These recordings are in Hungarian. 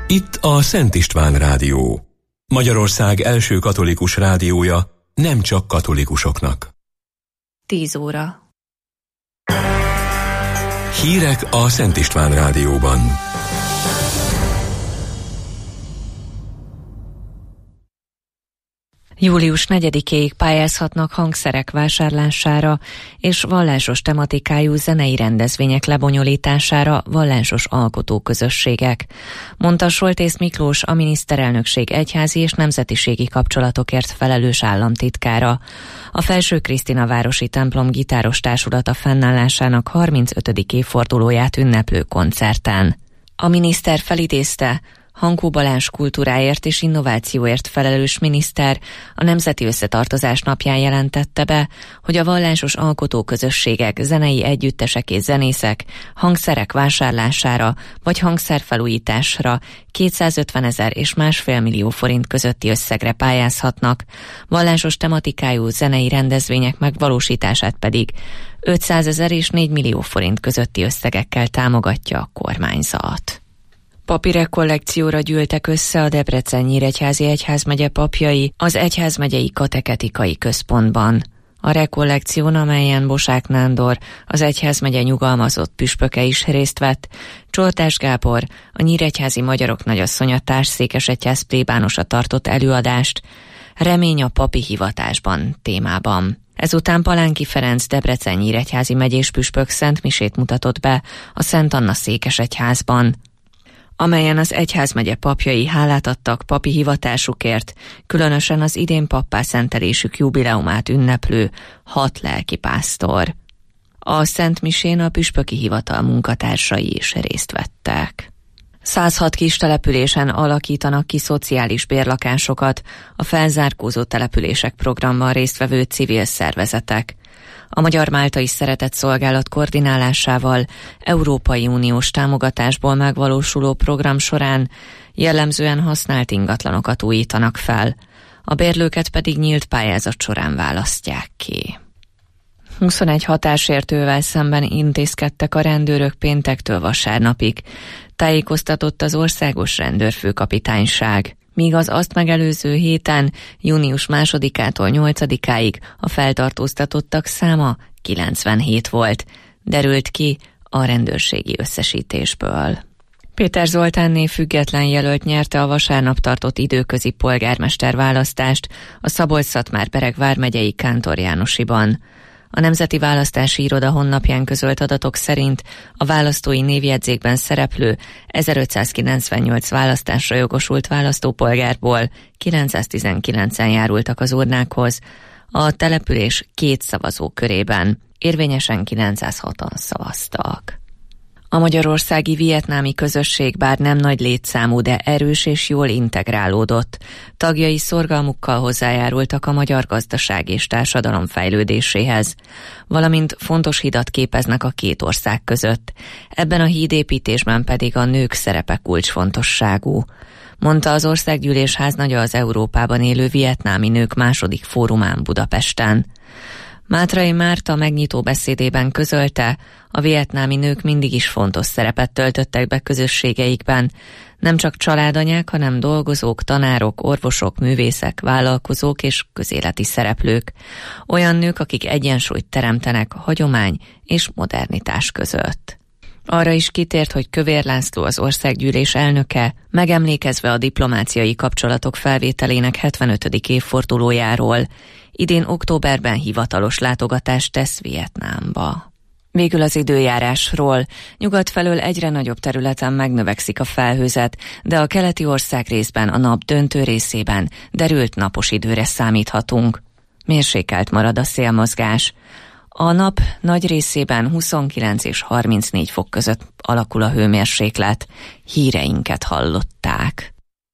Itt a Szent István Rádió. Magyarország első katolikus rádiója, nem csak katolikusoknak. 10 óra. Hírek a Szent István Rádióban. Július 4-éig pályázhatnak hangszerek vásárlására és vallásos tematikájú zenei rendezvények lebonyolítására vallásos alkotóközösségek, mondta Soltész Miklós, a miniszterelnökség egyházi és nemzetiségi kapcsolatokért felelős államtitkára. A Felső Krisztina városi templom gitáros társulata fennállásának 35. évfordulóját ünneplő koncerten. A miniszter felidézte, Hankó Balázs kultúráért és innovációért felelős miniszter a Nemzeti Összetartozás napján jelentette be, hogy a vallásos alkotóközösségek, zenei együttesek és zenészek hangszerek vásárlására vagy hangszerfelújításra 250 000 és 1,5 millió forint közötti összegre pályázhatnak, vallásos tematikájú zenei rendezvények megvalósítását pedig 500 000 és 4 millió forint közötti összegekkel támogatja a kormányzat. Papi rekollekcióra gyűltek össze a Debrecen-Nyíregyházi egyházmegye papjai az egyházmegyei kateketikai központban. A rekollekción, amelyen Bosák Nándor, az egyházmegye nyugalmazott püspöke is részt vett, Csoltás Gábor, a nyíregyházi magyarok nagyasszonya társszékesegyház plébánosa tartott előadást, Remény a papi hivatásban témában. Ezután Palánki Ferenc Debrecen-Nyíregyházi megyés püspök szentmisét mutatott be a Szent Anna székesegyházban, amelyen az egyházmegye papjai hálát adtak papi hivatásukért, különösen az idén pappá szentelésük jubileumát ünneplő 6 lelkipásztor. A szentmisén a püspöki hivatal munkatársai is részt vettek. 106 kis településen alakítanak ki szociális bérlakásokat a felzárkózó települések programban résztvevő civil szervezetek. A Magyar Máltai Szeretetszolgálat koordinálásával Európai Uniós támogatásból megvalósuló program során jellemzően használt ingatlanokat újítanak fel, a bérlőket pedig nyílt pályázat során választják ki. 21 hatásértővel szemben intézkedtek a rendőrök péntektől vasárnapig, tájékoztatott az Országos Rendőrfőkapitányság, míg az azt megelőző héten, június 2-től 8-áig a feltartóztatottak száma 97 volt, derült ki a rendőrségi összesítésből. Péter Zoltánné független jelölt nyerte a vasárnap tartott időközi polgármester választást a Szabolcs-Szatmár-Bereg vármegyei Kántor Jánosiban. A Nemzeti Választási Iroda honlapján közölt adatok szerint a választói névjegyzékben szereplő 1598 választásra jogosult választópolgárból 919-en járultak az urnákhoz, a település 2 szavazókörében érvényesen 906-an szavaztak. A magyarországi vietnámi közösség bár nem nagy létszámú, de erős és jól integrálódott. Tagjai szorgalmukkal hozzájárultak a magyar gazdaság és társadalom fejlődéséhez, valamint fontos hidat képeznek a két ország között. Ebben a hídépítésben pedig a nők szerepe kulcsfontosságú, mondta az Országgyűlés háznagya az Európában élő vietnámi nők második fórumán Budapesten. Mátrai Márta megnyitó beszédében közölte, a vietnámi nők mindig is fontos szerepet töltöttek be közösségeikben, nem csak családanyák, hanem dolgozók, tanárok, orvosok, művészek, vállalkozók és közéleti szereplők. Olyan nők, akik egyensúlyt teremtenek hagyomány és modernitás között. Arra is kitért, hogy Kövér László, az Országgyűlés elnöke, megemlékezve a diplomáciai kapcsolatok felvételének 75. évfordulójáról, idén októberben hivatalos látogatást tesz Vietnámba. Végül az időjárásról. Nyugat felől egyre nagyobb területen megnövekszik a felhőzet, de a keleti országrészben, a nap döntő részében derült napos időre számíthatunk. Mérsékelt marad a szélmozgás. A nap nagy részében 29 és 34 fok között alakul a hőmérséklet. Híreinket hallották.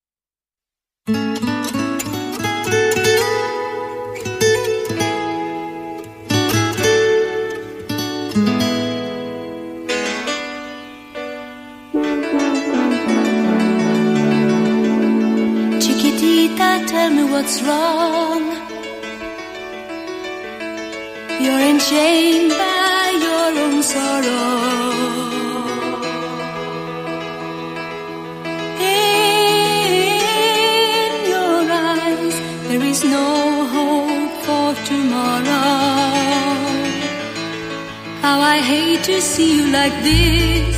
Chiquitita, tell me what's wrong. You're enchained by your own sorrow. Hey. tomorrow. How I hate to see you like this.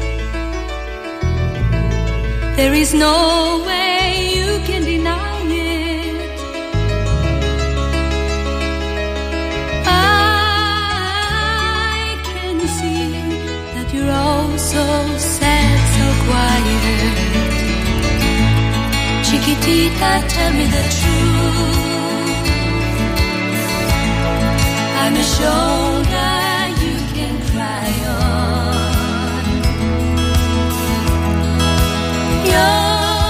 There is no way you can deny it. I can see that you're all so sad, so quiet. Chiquitita, tell me the truth. I'm a shoulder you can cry on. Your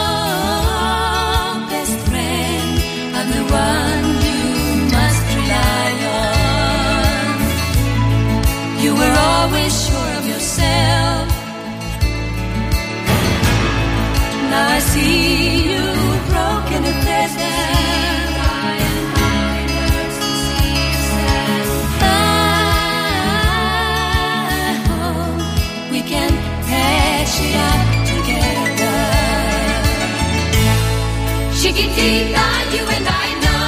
best friend, I'm the one you must rely on. You were always sure of yourself. Now I see you broken and there's that I and mine hurts to see you sad. I hope we can patch it up together. Chiquitita, you and I know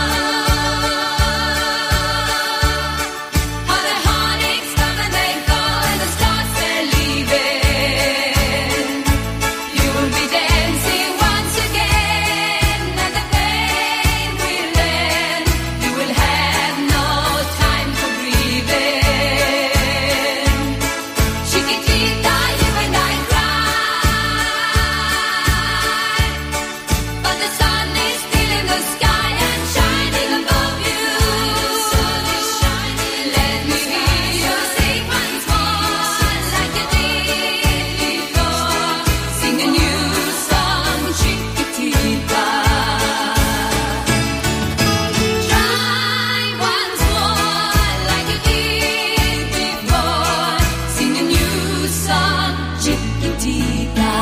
how the heartaches come and they go and the stars they're leaving. You will be dancing once again and the pain will end. You will have no time for grieving. Chiquitita, you and I cry, but the sun is still in the sky and shining above you. Let me hear you sing once more like you did before. Sing a new song, Chiquitita. Try once more like you did before. Sing a new song, Chiquitita.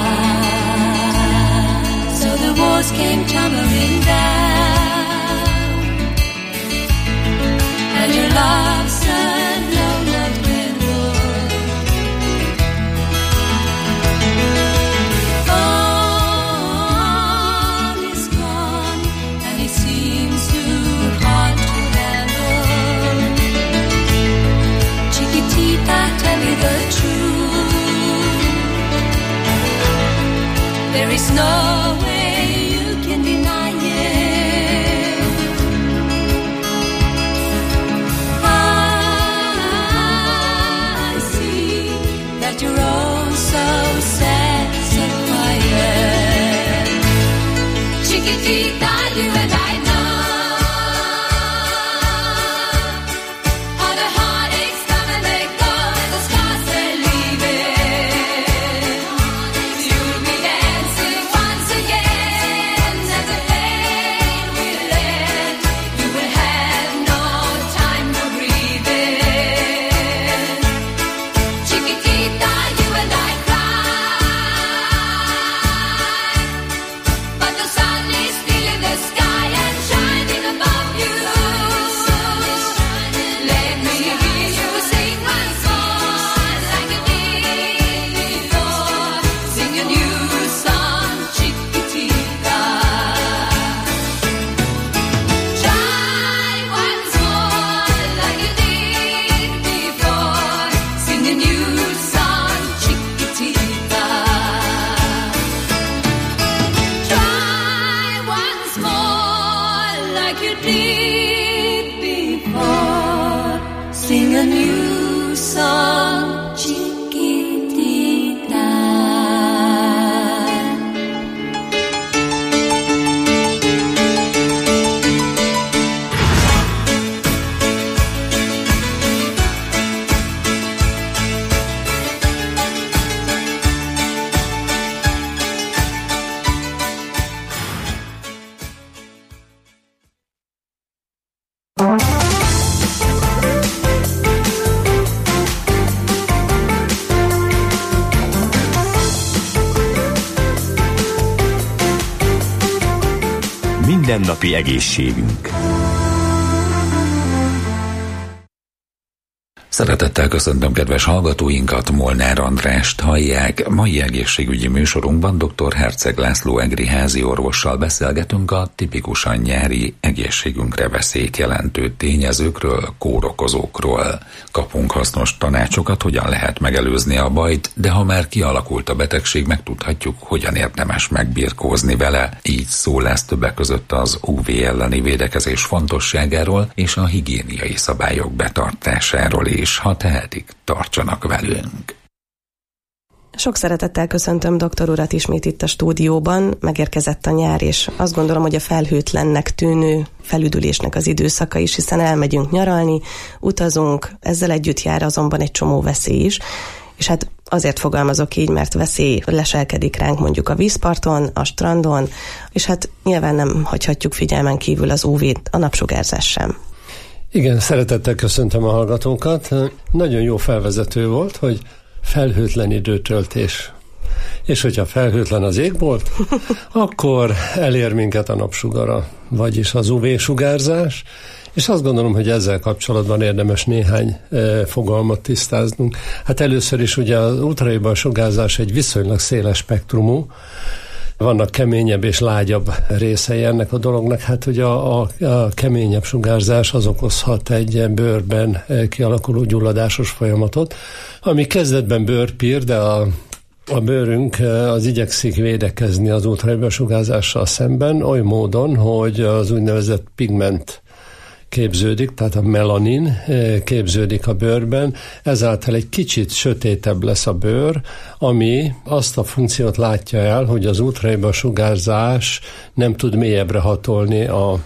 So the walls came tumbling down, and your love said no love can hold. All is gone, and it seems too hard to handle. Chiquitita, tell me the truth. There is no way you can deny it. I see that you're all so sad, so quiet. Chiquitita, you and I know how the heartaches come and they go and the scars they're leaving. You'll be dancing once again and the pain will end. You will have no time for breathing. Chiquitita, you and I cry, but the sun is still in the sky and shining above you. Let me hear you sing once more like you did before. Sing a new song, Chiquitita. Try once more like you did before. Sing a new song, Chiquitita. Try once more like you did before. Sing a new song, Chiquitita. Mindennapi egészségünk. Szeretettel köszöntöm kedves hallgatóinkat, Molnár Andrást hallják. Mai egészségügyi műsorunkban dr. Herceg László egri házi orvossal beszélgetünk a tipikusan nyári egészségünkre veszélyt jelentő tényezőkről, kórokozókról. Kapunk hasznos tanácsokat, hogyan lehet megelőzni a bajt, de ha már kialakult a betegség, megtudhatjuk, hogyan érdemes megbirkózni vele. Így szó lesz többek között az UV elleni védekezés fontosságáról és a higiéniai szabályok betartásáról is. Ha tehetik, tartsanak velünk. Sok szeretettel köszöntöm doktor urat ismét itt a stúdióban. Megérkezett a nyár, és azt gondolom, hogy a felhőtlennek tűnő felüdülésnek az időszaka is, hiszen elmegyünk nyaralni, utazunk, ezzel együtt jár azonban egy csomó veszély is. És hát azért fogalmazok így, mert veszély leselkedik ránk mondjuk a vízparton, a strandon, és hát nyilván nem hagyhatjuk figyelmen kívül az UV-t, a napsugárzás sem. Igen, szeretettel köszöntöm a hallgatókat. Nagyon jó felvezető volt, hogy felhőtlen időtöltés. És hogyha felhőtlen az égbolt, akkor elér minket a napsugara, vagyis az UV-sugárzás, és azt gondolom, hogy ezzel kapcsolatban érdemes néhány fogalmat tisztáznunk. Hát először is ugye az ultraviolet sugárzás egy viszonylag széles spektrumú, vannak keményebb és lágyabb részei ennek a dolognak. Hát ugye a keményebb sugárzás az okozhat egy bőrben kialakuló gyulladásos folyamatot, ami kezdetben bőrpír, de a bőrünk az igyekszik védekezni az ultraviolet sugárzással szemben oly módon, hogy az úgynevezett pigment képződik, tehát a melanin képződik a bőrben, ezáltal egy kicsit sötétebb lesz a bőr, ami azt a funkciót látja el, hogy az ultraviolet sugárzás nem tud mélyebbre hatolni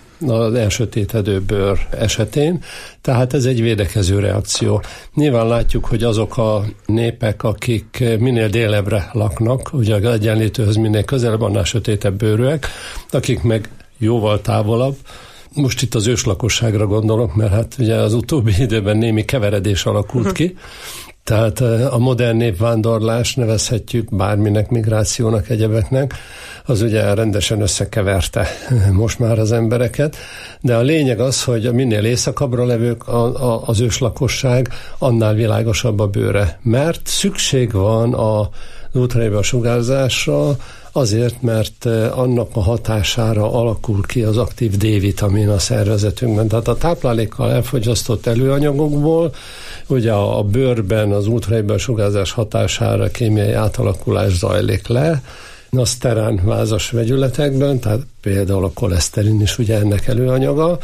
az elsötétedő bőr esetén, tehát ez egy védekező reakció. Nyilván látjuk, hogy azok a népek, akik minél délebbre laknak, ugye az egyenlítőhöz minél közelebb, annál sötétebb bőrűek, akik meg jóval távolabb, most itt az őslakosságra gondolok, mert hát ugye az utóbbi időben némi keveredés alakult ki, tehát a modern népvándorlás, nevezhetjük bárminek, migrációnak, egyebeknek, az ugye rendesen összekeverte most már az embereket, de a lényeg az, hogy minél északabbra levők az őslakosság, annál világosabb a bőre, mert szükség van az ultraviolet sugárzásra, azért, mert annak a hatására alakul ki az aktív D-vitamin a szervezetünkben. Tehát a táplálékkal elfogyasztott előanyagokból, ugye a bőrben az ultraviolet sugárzás hatására kémiai átalakulás zajlik le, a szterán vázas vegyületekben, tehát például a koleszterin is ugye ennek előanyaga,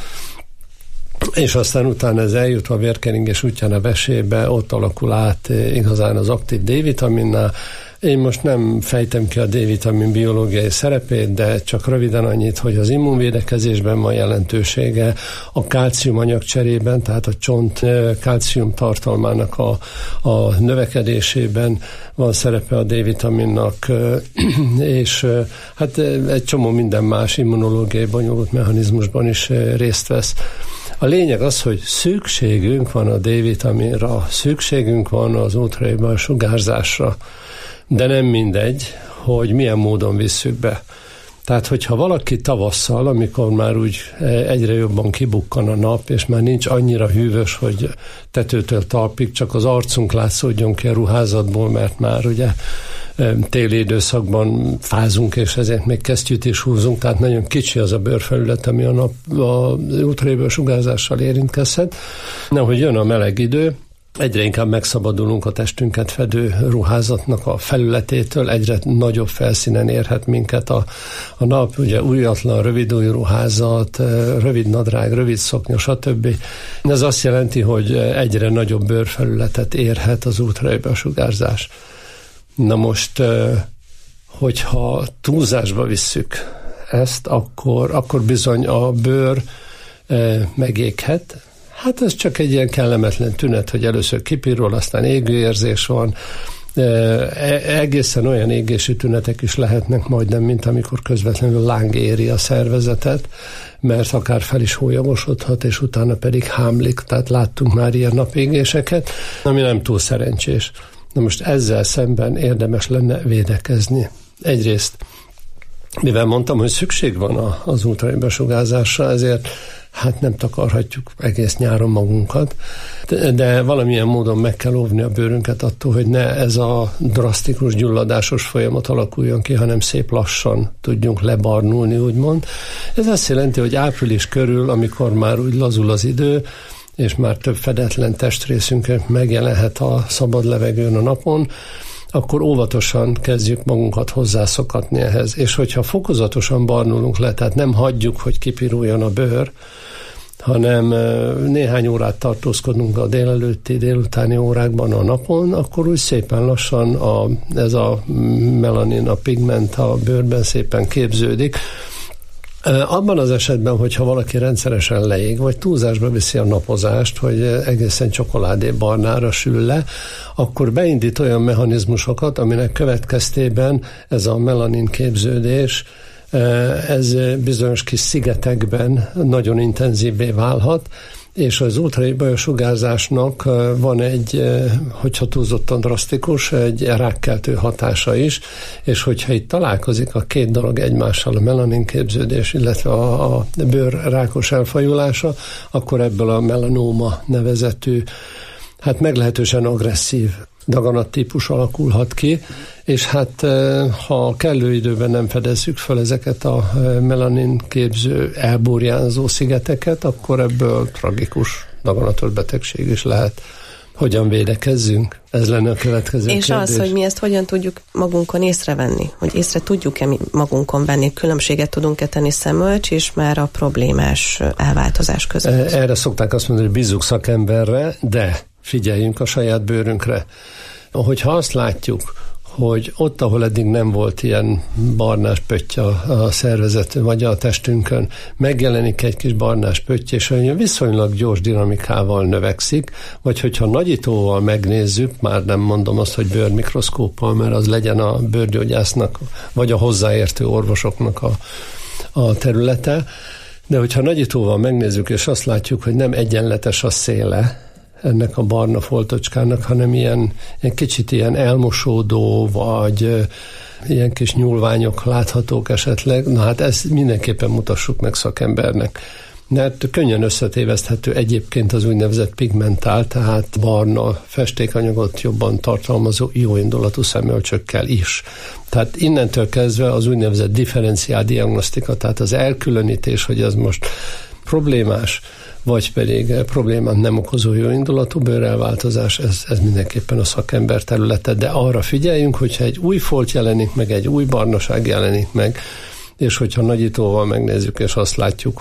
és aztán utána ez eljutva a vérkeringés útján a vesébe, ott alakul át igazán az aktív D-vitaminnál. Én most nem fejtem ki a D-vitamin biológiai szerepét, de csak röviden annyit, hogy az immunvédekezésben van jelentősége, a kálcium anyagcserében, tehát a csont kálcium tartalmának a növekedésében van szerepe a D-vitaminnak, és hát egy csomó minden más immunológiai bonyolult mechanizmusban is részt vesz. A lényeg az, hogy szükségünk van a D-vitaminra, szükségünk van az ultraviolet sugárzásra, de nem mindegy, hogy milyen módon visszük be. Tehát, hogyha valaki tavasszal, amikor már úgy egyre jobban kibukkan a nap, és már nincs annyira hűvös, hogy tetőtől talpig csak az arcunk látszódjon ki a ruházatból, mert már ugye téli időszakban fázunk, és ezért még kesztyűt is húzunk, tehát nagyon kicsi az a bőrfelület, ami a ultraviolet sugárzással érintkezhet. Nehogy jön a meleg idő, egyre inkább megszabadulunk a testünket fedő ruházatnak a felületétől, egyre nagyobb felszínen érhet minket a nap, ugye újatlan, rövidújú ruházat, rövid nadrág, rövid szoknya, stb. Ez azt jelenti, hogy egyre nagyobb bőrfelületet érhet az ultraviolet sugárzás. Na most, hogyha túlzásba visszük ezt, akkor bizony a bőr megéghet. Hát ez csak egy ilyen kellemetlen tünet, hogy először kipirul, aztán égőérzés van. Egészen olyan égési tünetek is lehetnek majdnem, mint amikor közvetlenül láng éri a szervezetet, mert akár fel is hólyagosodhat, és utána pedig hámlik, tehát láttunk már ilyen napégéseket, ami nem túl szerencsés. Na most ezzel szemben érdemes lenne védekezni. Egyrészt Mivel mondtam, hogy szükség van az ultrabesugárzásra, ezért hát nem takarhatjuk egész nyáron magunkat, de valamilyen módon meg kell óvni a bőrünket attól, hogy ne ez a drasztikus gyulladásos folyamat alakuljon ki, hanem szép lassan tudjunk lebarnulni, úgymond. Ez azt jelenti, hogy április körül, amikor már úgy lazul az idő, és már több fedetlen testrészünk megjelenhet a szabad levegőn a napon, akkor óvatosan kezdjük magunkat hozzászokatni ehhez. És hogyha fokozatosan barnulunk le, tehát nem hagyjuk, hogy kipiruljon a bőr, hanem néhány órát tartózkodunk a délutáni órákban a napon, akkor úgy szépen lassan ez a melanin, a pigment a bőrben szépen képződik. Abban az esetben, hogyha valaki rendszeresen leég, vagy túlzásba viszi a napozást, hogy egészen csokoládébarnára sül le, akkor beindít olyan mechanizmusokat, aminek következtében ez a melanin képződés, ez bizonyos kis szigetekben nagyon intenzívvé válhat, és az ultrabesugárzásnak van egy, hogyha túlzottan drasztikus, egy rákkeltő hatása is, és hogyha itt találkozik a két dolog egymással, a melaninképződés, illetve a bőr rákos elfajulása, akkor ebből a melanóma nevezetű, hát meglehetősen agresszív daganattípus alakulhat ki, és hát ha kellő időben nem fedezzük fel ezeket a melanin képző, elburjánzó szigeteket, akkor ebből tragikus daganatos betegség is lehet. Hogyan védekezzünk? Ez lenne a következő és kérdés. az, hogy mi ezt hogyan tudjuk magunkon észrevenni, hogy észre tudjuk-e mi magunkon venni, különbséget tudunk-e tenni szemölcs és már a problémás elváltozás között. Erre szokták azt mondani, hogy bízzuk szakemberre, de figyeljünk a saját bőrünkre. Hogyha azt látjuk, hogy ott, ahol eddig nem volt ilyen barnás pötty a szervezet vagy a testünkön, megjelenik egy kis barnás pötty, és olyan viszonylag gyors dinamikával növekszik, vagy hogyha nagyítóval megnézzük, már nem mondom azt, hogy bőrmikroszkóppal, mert az legyen a bőrgyógyásznak, vagy a hozzáértő orvosoknak a területe, de hogyha nagyítóval megnézzük, és azt látjuk, hogy nem egyenletes a széle ennek a barna foltocskának, hanem ilyen kicsit ilyen elmosódó, vagy ilyen kis nyúlványok láthatók esetleg, na hát ezt mindenképpen mutassuk meg szakembernek. Mert könnyen összetéveszthető egyébként az úgynevezett pigmentál, tehát barna festékanyagot jobban tartalmazó jóindulatú szemölcsökkel is. Tehát innentől kezdve az úgynevezett differenciál diagnosztika, tehát az elkülönítés, hogy ez most problémás, vagy pedig problémát nem okozó jóindulatú bőrelváltozás, ez mindenképpen a szakember területe, de arra figyeljünk, hogyha egy új folt jelenik meg, egy új barnaság jelenik meg, és hogyha nagyítóval megnézzük, és azt látjuk,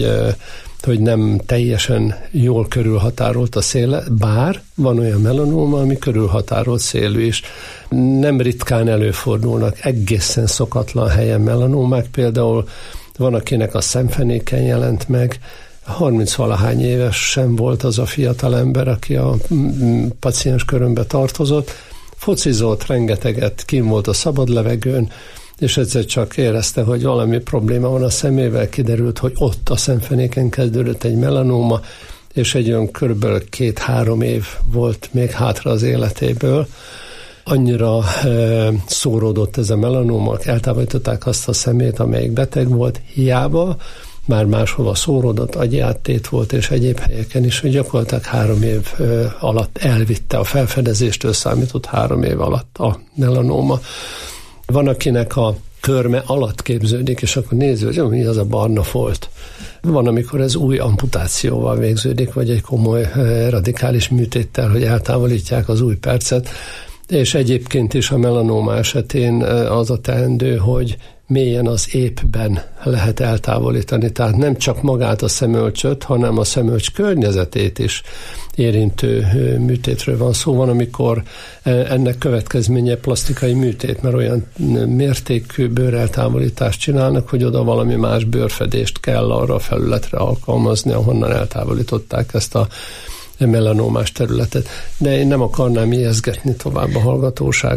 hogy nem teljesen jól körülhatárolt a széle, bár van olyan melanóma, ami körülhatárolt szélű is. Nem ritkán előfordulnak egészen szokatlan helyen melanómák, például van, akinek a szemfenéken jelent meg, 30-valahány éves sem volt az a fiatal ember, aki a paciens körömbe tartozott, focizott, rengeteget, kín volt a szabad levegőn, és egyszer csak érezte, hogy valami probléma van a szemével, kiderült, hogy ott a szemfenéken kezdődött egy melanóma, és egy olyan körülbelül 2-3 év volt még hátra az életéből. Annyira szóródott ez a melanóma, eltávolították azt a szemét, amelyik beteg volt, hiába, már máshova szóródott, agyi áttét volt, és egyéb helyeken is, hogy gyakorlatilag 3 év alatt elvitte a felfedezéstől számított 3 év alatt a melanóma. Van, akinek a körme alatt képződik, és akkor nézzük, hogy mi az a barna folt. Van, amikor ez új amputációval végződik, vagy egy komoly radikális műtéttel, hogy eltávolítják az új percet, és egyébként is a melanóma esetén az a teendő, hogy mélyen az épben lehet eltávolítani. Tehát nem csak magát a szemölcsöt, hanem a szemölcs környezetét is érintő műtétről van szó. Van, amikor ennek következménye plastikai műtét, mert olyan mértékű bőreltávolítást csinálnak, hogy oda valami más bőrfedést kell arra a felületre alkalmazni, ahonnan eltávolították ezt a melanómás területet. De én nem akarnám ijeszgetni tovább a hallgatóságot.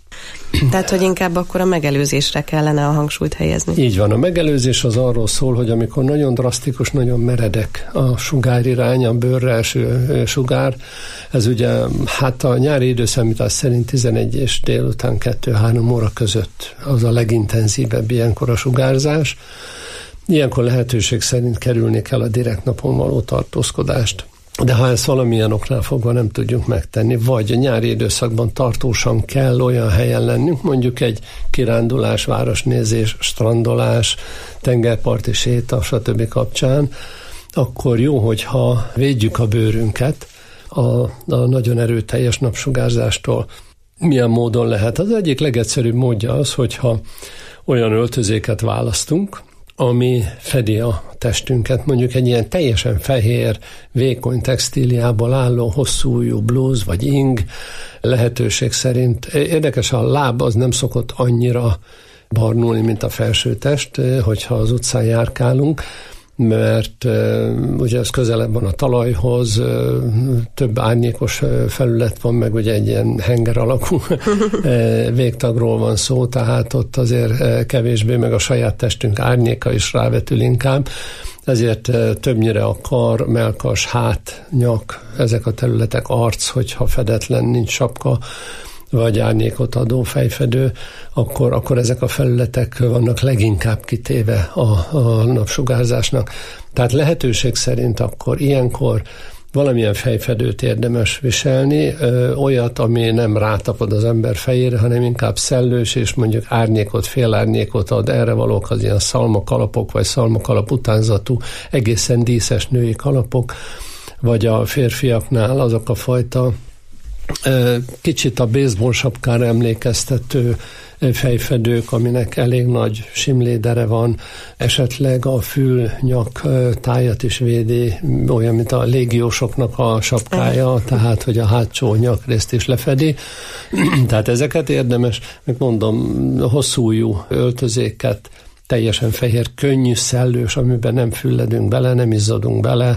Tehát, hogy inkább akkor a megelőzésre kellene a hangsúlyt helyezni. Így van, a megelőzés az arról szól, hogy amikor nagyon drasztikus, nagyon meredek a sugárirány, a bőrre eső sugár, ez ugye hát a nyári időszámítás szerint 11 és délután 2-3 óra között az a legintenzívebb ilyenkor a sugárzás. Ilyenkor lehetőség szerint kerülni kell a direkt napon való tartózkodást. De ha ezt valamilyen oknál fogva nem tudjuk megtenni, vagy a nyári időszakban tartósan kell olyan helyen lennünk, mondjuk egy kirándulás, városnézés, strandolás, tengerparti séta, stb. Kapcsán, akkor jó, hogyha védjük a bőrünket a nagyon erőteljes napsugárzástól. Milyen módon lehet? Az egyik legegyszerűbb módja az, hogyha olyan öltözéket választunk, ami fedi a testünket, mondjuk egy ilyen teljesen fehér, vékony textíliából álló hosszú ujjú blúz vagy ing, lehetőség szerint. Érdekes, a láb az nem szokott annyira barnulni, mint a felső test, hogyha az utcán járkálunk, mert ugye ez közelebb van a talajhoz, több árnyékos felület van, meg ugye egy ilyen henger alakú végtagról van szó, tehát ott azért kevésbé, meg a saját testünk árnyéka is rávetül inkább, ezért többnyire a kar, mellkas, hát, nyak, ezek a területek, arc, hogyha fedetlen, nincs sapka, vagy árnyékot adó fejfedő, akkor ezek a felületek vannak leginkább kitéve a napsugárzásnak. Tehát lehetőség szerint akkor ilyenkor valamilyen fejfedőt érdemes viselni, olyat, ami nem rátapad az ember fejére, hanem inkább szellős, és mondjuk árnyékot, félárnyékot ad. Erre valók az ilyen szalmakalapok, vagy szalmakalap utánzatú, egészen díszes női kalapok, vagy a férfiaknál azok a fajta kicsit a baseball sapkára emlékeztető fejfedők, aminek elég nagy simlédere van, esetleg a fül-nyak tájat is védi, olyan, mint a légiósoknak a sapkája, tehát, hogy a hátsó nyakrészt is lefedi. Tehát ezeket érdemes, meg mondom, hosszújú öltözéket, teljesen fehér, könnyű, szellős, amiben nem fülledünk bele, nem izzadunk bele,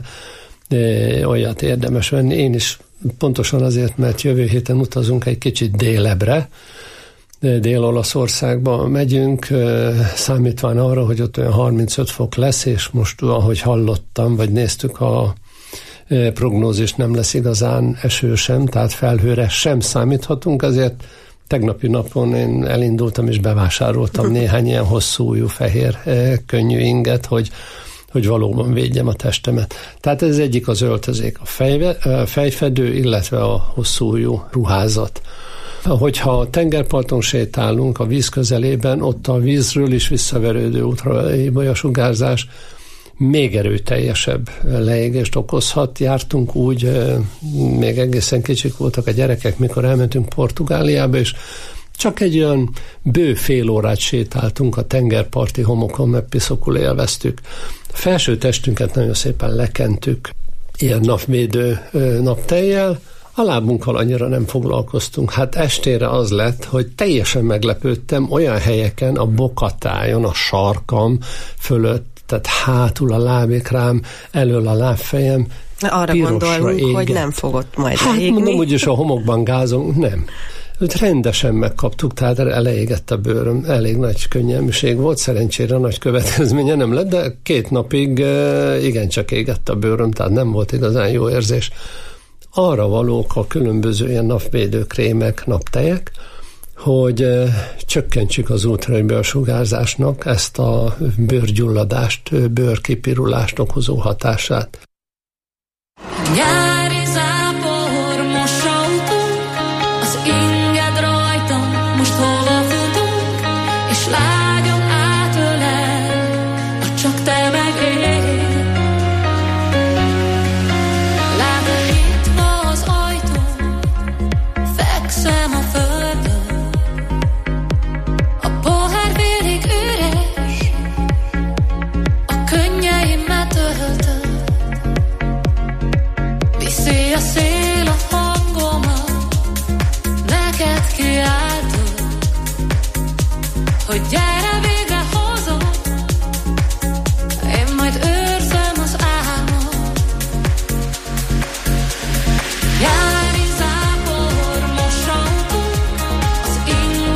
olyat érdemes venni. Én is pontosan azért, mert jövő héten utazunk egy kicsit délebbre, Dél-Olaszországba megyünk, számítván arra, hogy ott olyan 35 fok lesz, és most, ahogy hallottam, vagy néztük a prognózist, nem lesz igazán eső sem, tehát felhőre sem számíthatunk, ezért tegnapi napon én elindultam és bevásároltam néhány ilyen hosszújú, fehér, könnyű inget, hogy valóban védjem a testemet. Tehát ez egyik az öltözék, a fejfedő, illetve a hosszújú ruházat. Hogyha a tengerparton sétálunk a víz közelében, ott a vízről is visszaverődő ultraviolett-sugárzás még erőteljesebb leégést okozhat. Jártunk úgy, még egészen kicsik voltak a gyerekek, mikor elmentünk Portugáliába, és csak egy olyan bő fél órát sétáltunk a tengerparti homokon, mert piszokul élveztük. A felső testünket nagyon szépen lekentük ilyen napvédő naptejjel, a lábunkkal annyira nem foglalkoztunk. Hát estére az lett, hogy teljesen meglepődtem olyan helyeken, a bokatájon, a sarkam fölött, tehát hátul a lábikrám, elől a lábfejem arra gondolunk, égett. Hogy nem fogott majd égni. Hát mondom, úgyis a homokban gázunk, nem. Őt rendesen megkaptuk, tehát eleégett a bőröm, elég nagy könnyelműség volt, szerencsére nagy következménye nem lett, de 2 napig igencsak égett a bőröm, tehát nem volt igazán jó érzés. Arra valók a különböző ilyen napvédő krémek, naptejek, hogy csökkentsük az ultraviolett-sugárzásnak ezt a bőrgyulladást, bőrkipirulást okozó hatását. Nyári zápor, most autónk, az inged rajtam, most hova futunk, és lágyan átölel, ha csak te meg én. Látod, nyitva az ajtó, fekszem a földön, a pohár félig üres, a könnyeimmel töltöd. Viszi a szél a hangomat, neked kiáltok, hogy gyere végre hozzá, én majd őrzem az álmot. Nyári zápor, most autónk, az inged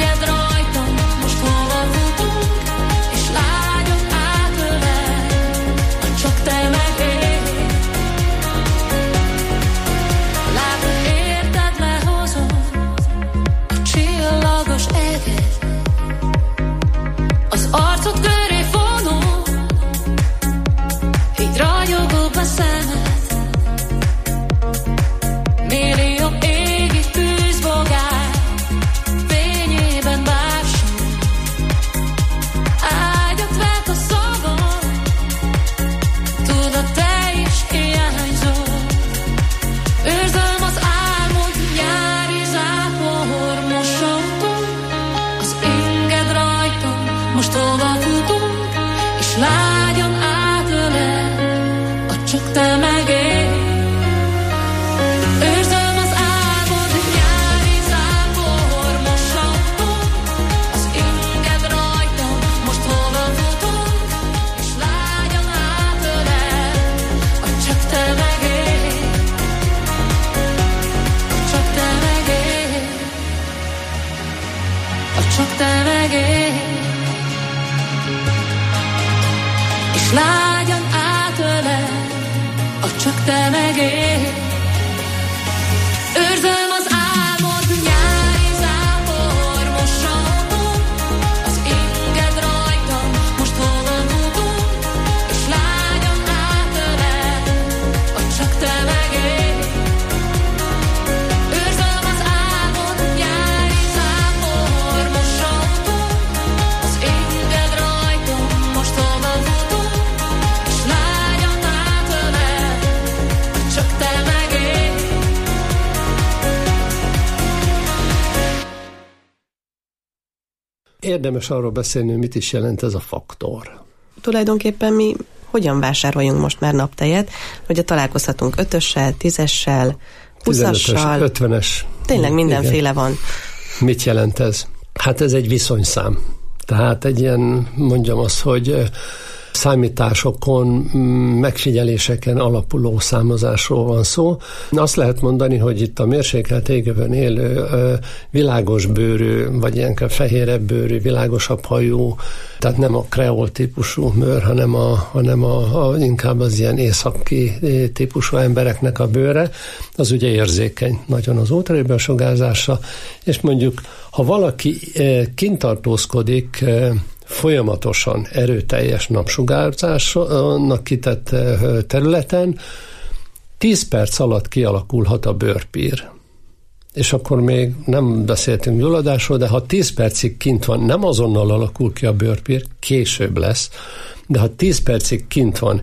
érdemes arról beszélni, hogy mit is jelent ez a faktor. Tulajdonképpen mi hogyan vásároljunk most már naptejet, hogy találkozhatunk 5-össel, 10-essel, 20-assal, 50-es. Tényleg mindenféle igen. van. Mit jelent ez? Hát ez egy viszonyszám. Tehát egy ilyen, mondjam azt, hogy számításokon, megfigyeléseken alapuló számozásról van szó. Azt lehet mondani, hogy itt a mérsékelt égövön élő világos bőrű, vagy ilyen fehérebb bőrű, világosabb hajú, tehát nem a kreol típusú bőr, hanem inkább az ilyen északi típusú embereknek a bőre, az ugye érzékeny nagyon az ultraviolett sugárzásra, és mondjuk, ha valaki kintartózkodik folyamatosan erőteljes napsugárzásnak kitett területen, 10 perc alatt kialakulhat a bőrpír. És akkor még nem beszéltünk gyulladásról, de ha 10 percig kint van, nem azonnal alakul ki a bőrpír, később lesz, de ha 10 percig kint van,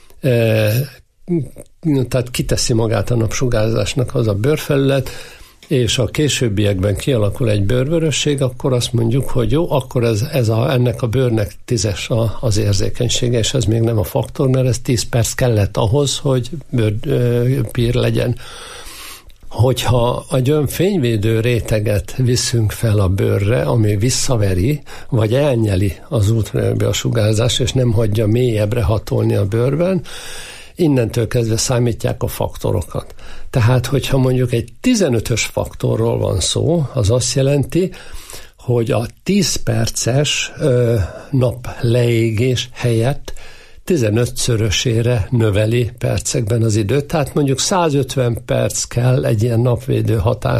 tehát kiteszi magát a napsugárzásnak az a bőrfelület, és a későbbiekben kialakul egy bőrvörösség, akkor azt mondjuk, hogy jó, akkor ennek a bőrnek 10-es az érzékenysége, és ez még nem a faktor, mert ez 10 perc kellett ahhoz, hogy bőrpír legyen. Hogyha egy olyan fényvédő réteget viszünk fel a bőrre, ami visszaveri, vagy elnyeli az ultraviolett sugárzást, és nem hagyja mélyebbre hatolni a bőrben, innentől kezdve számítják a faktorokat. Tehát, hogyha mondjuk egy 15-ös faktorról van szó, az azt jelenti, hogy a 10 perces napleégés helyett 15-szörösére növeli percekben az időt. Tehát mondjuk 150 perc kell egy ilyen napvédő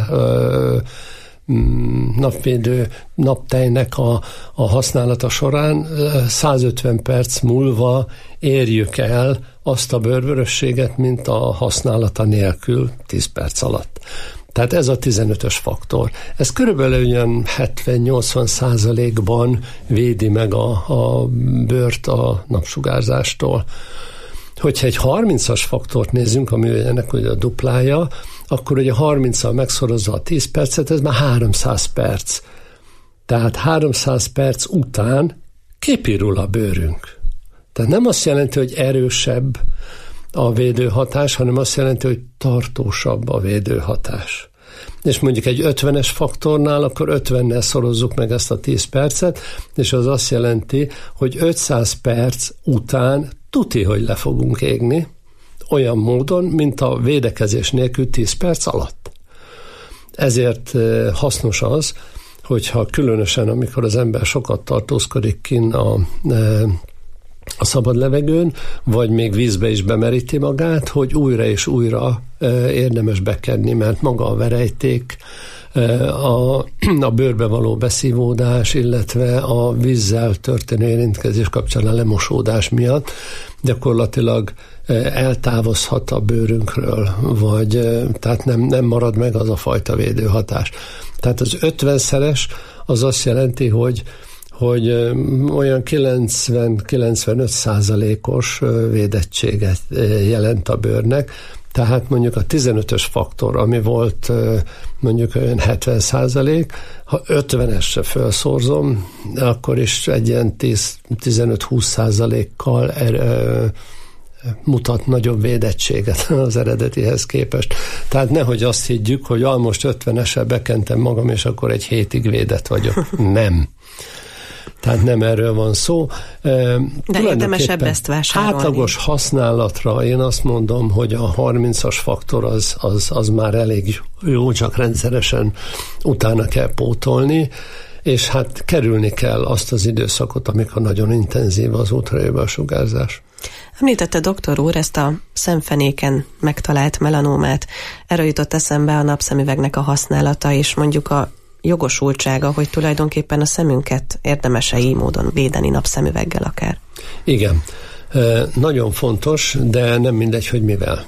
naptejnek a használata során, 150 perc múlva érjük el azt a bőrvörösséget, mint a használata nélkül 10 perc alatt. Tehát ez a 15-ös faktor. Ez körülbelül olyan 70-80%-ban védi meg a bőrt a napsugárzástól. Hogyha egy 30-as faktort nézzünk, ami ennek ugye a duplája, akkor ugye 30-al megszorozza a 10 percet, ez már 300 perc. Tehát 300 perc után kipirul a bőrünk. Tehát nem azt jelenti, hogy erősebb a védőhatás, hanem azt jelenti, hogy tartósabb a védőhatás. És mondjuk egy 50-es faktornál, akkor 50-nel szorozzuk meg ezt a 10 percet, és az azt jelenti, hogy 500 perc után tuti, hogy le fogunk égni, olyan módon, mint a védekezés nélkül 10 perc alatt. Ezért hasznos az, hogyha különösen, amikor az ember sokat tartózkodik kinn a szabad levegőn, vagy még vízbe is bemeríti magát, hogy újra és újra érdemes bekedni, mert maga a verejték, a bőrbe való beszívódás, illetve a vízzel történő érintkezés kapcsán a lemosódás miatt gyakorlatilag eltávozhat a bőrünkről, vagy tehát nem marad meg az a fajta védőhatás. Tehát az 50-szeres az azt jelenti, hogy olyan 90-95%-os védettséget jelent a bőrnek, tehát mondjuk a 15-ös faktor, ami volt mondjuk olyan 70%, ha 50-esre felszorzom, akkor is egy ilyen 15-20%-kal mutat nagyobb védettséget az eredetihez képest. Tehát nehogy azt higgyük, hogy most 50-esre bekentem magam, és akkor egy hétig védett vagyok. Nem. Tehát nem erről van szó. De érdemesebb ezt vásárolni. Átlagos használatra én azt mondom, hogy a 30-as faktor az már elég jó, csak rendszeresen utána kell pótolni, és hát kerülni kell azt az időszakot, amikor nagyon intenzív az ultraviolett sugárzás. Említette doktor úr ezt a szemfenéken megtalált melanómát. Erről jutott eszembe a napszemüvegnek a használata, és mondjuk a jogosultsága, hogy tulajdonképpen a szemünket érdemes-e így módon védeni napszemüveggel akár. Igen, nagyon fontos, de nem mindegy, hogy mivel.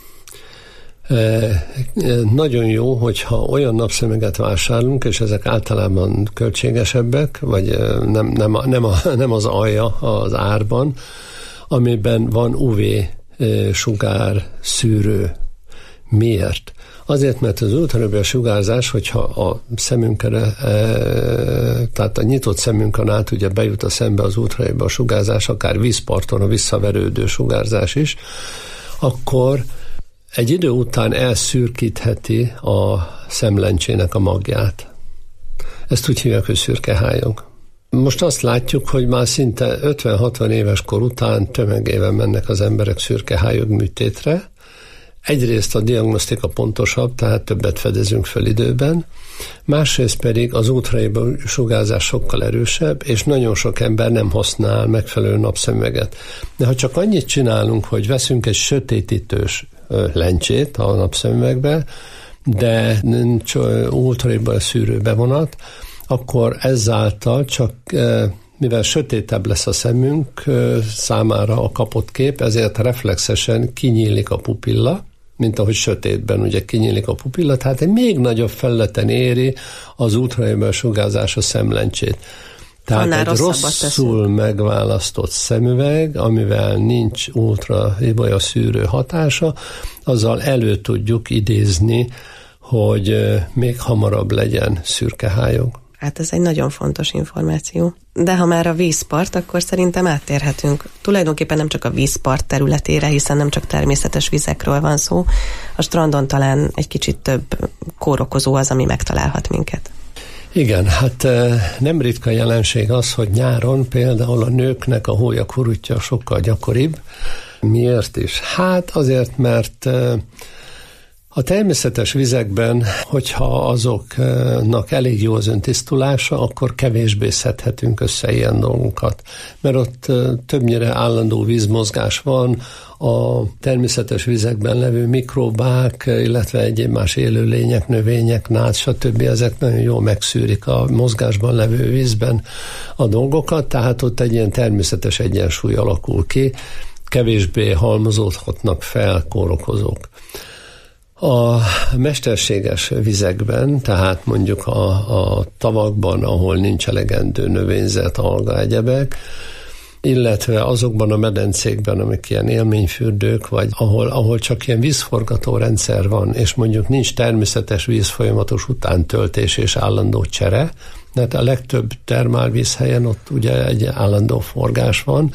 Nagyon jó, hogyha olyan napszemüveget vásárolunk, és ezek általában költségesebbek, vagy nem az alja az árban, amiben van UV sugár szűrő. Miért? Azért, mert az ultraviolet sugárzás, hogyha a szemünkre, tehát a nyitott szemünkön át ugye bejut a szembe az ultraviolet sugárzás, akár vízparton a visszaverődő sugárzás is, akkor egy idő után elszürkítheti a szemlencsének a magját. Ezt úgy hívják, hogy szürkehályog. Most azt látjuk, hogy már szinte 50-60 éves kor után tömegében mennek az emberek szürkehályog műtétre. Egyrészt a diagnosztika pontosabb, tehát többet fedezünk fel időben, másrészt pedig az ultraviolet sugárzás sokkal erősebb, és nagyon sok ember nem használ megfelelő napszemüveget. De ha csak annyit csinálunk, hogy veszünk egy sötétítős lencsét a napszemüvegbe, de nincs ultraviolet szűrő bevonat, akkor ezáltal csak, mivel sötétebb lesz a szemünk számára a kapott kép, ezért reflexesen kinyílik a pupilla, mint ahogy sötétben ugye kinyílik a pupilla, tehát egy még nagyobb felületen éri az ultraviolet sugárzás a szemlencsét. Tehát egy rosszul megválasztott szemüveg, amivel nincs ultraviolet szűrő hatása, azzal elő tudjuk idézni, hogy még hamarabb legyen szürkehályog. Hát ez egy nagyon fontos információ. De ha már a vízpart, akkor szerintem áttérhetünk tulajdonképpen nem csak a vízpart területére, hiszen nem csak természetes vizekről van szó. A strandon talán egy kicsit több kórokozó az, ami megtalálhat minket. Igen, hát nem ritka jelenség az, hogy nyáron például a nőknek a hólyakurutja sokkal gyakoribb. Miért is? Hát azért, mert a természetes vizekben, hogyha azoknak elég jó az öntisztulása, akkor kevésbé szedhetünk össze ilyen dolgokat. Mert ott többnyire állandó vízmozgás van, a természetes vizekben levő mikróbák, illetve egyéb más élőlények, növények, nád, stb. Ezek nagyon jól megszűrik a mozgásban levő vízben a dolgokat, tehát ott egy ilyen természetes egyensúly alakul ki, kevésbé halmozódhatnak fel kórokozók. A mesterséges vizekben, tehát mondjuk a tavakban, ahol nincs elegendő növényzet, alga, egyebek, illetve azokban a medencékben, amik ilyen élményfürdők, vagy ahol csak ilyen vízforgató rendszer van, és mondjuk nincs természetes vízfolyamatos utántöltés és állandó csere, mert a legtöbb termálvízhelyen ott ugye egy állandó forgás van,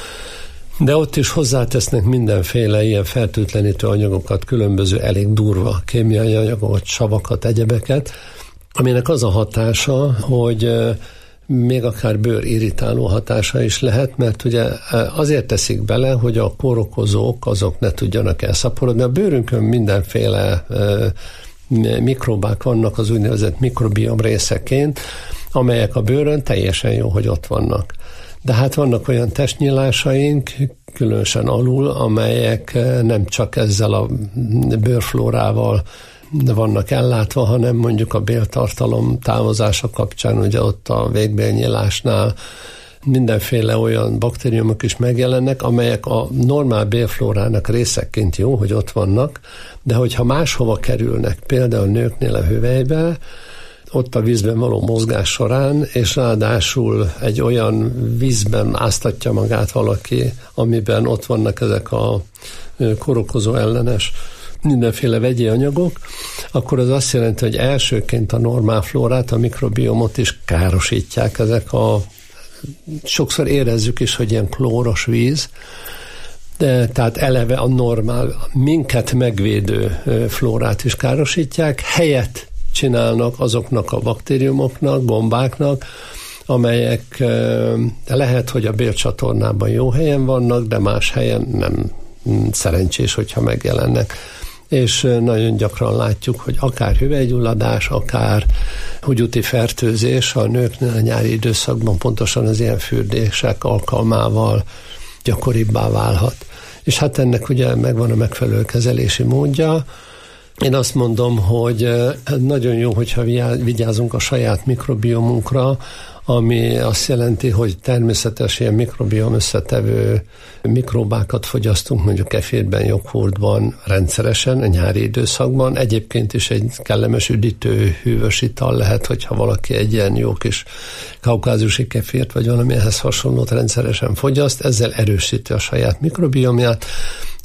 de ott is hozzátesznek mindenféle ilyen fertőtlenítő anyagokat, különböző elég durva kémiai anyagokat, savakat, egyebeket, aminek az a hatása, hogy még akár bőrirritáló hatása is lehet, mert ugye azért teszik bele, hogy a kórokozók azok ne tudjanak elszaporodni. A bőrünkön mindenféle mikrobák vannak az úgynevezett mikrobiom részeként, amelyek a bőrön teljesen jó, hogy ott vannak. De hát vannak olyan testnyílásaink, különösen alul, amelyek nem csak ezzel a bőrflórával vannak ellátva, hanem mondjuk a béltartalom távozása kapcsán, ugye ott a végbélnyílásnál mindenféle olyan baktériumok is megjelennek, amelyek a normál bélflórának részeként jó, hogy ott vannak, de hogyha máshova kerülnek, például nőknél a hüvelybe, ott a vízben való mozgás során, és ráadásul egy olyan vízben áztatja magát valaki, amiben ott vannak ezek a kórokozó ellenes mindenféle vegyi anyagok, akkor az azt jelenti, hogy elsőként a normál flórát, a mikrobiomot is károsítják ezek sokszor érezzük is, hogy ilyen klóros víz, de tehát eleve a normál, minket megvédő flórát is károsítják, helyet csinálnak azoknak a baktériumoknak, gombáknak, amelyek lehet, hogy a bélcsatornában jó helyen vannak, de más helyen nem szerencsés, hogyha megjelennek. És nagyon gyakran látjuk, hogy akár hüvelygyulladás, akár húgyúti fertőzés a nőknél a nyári időszakban pontosan az ilyen fürdések alkalmával gyakoribbá válhat. És hát ennek ugye megvan a megfelelő kezelési módja. Én azt mondom, hogy nagyon jó, hogyha vigyázunk a saját mikrobiomunkra, ami azt jelenti, hogy természetes ilyen mikrobiom összetevő mikrobákat fogyasztunk, mondjuk kefirben, joghurtban rendszeresen a nyári időszakban. Egyébként is egy kellemes üdítő, hűvös ital lehet, hogyha valaki egy ilyen jó kis kaukázusi kefírt, vagy valami ehhez hasonlót rendszeresen fogyaszt, ezzel erősíti a saját mikrobiomját,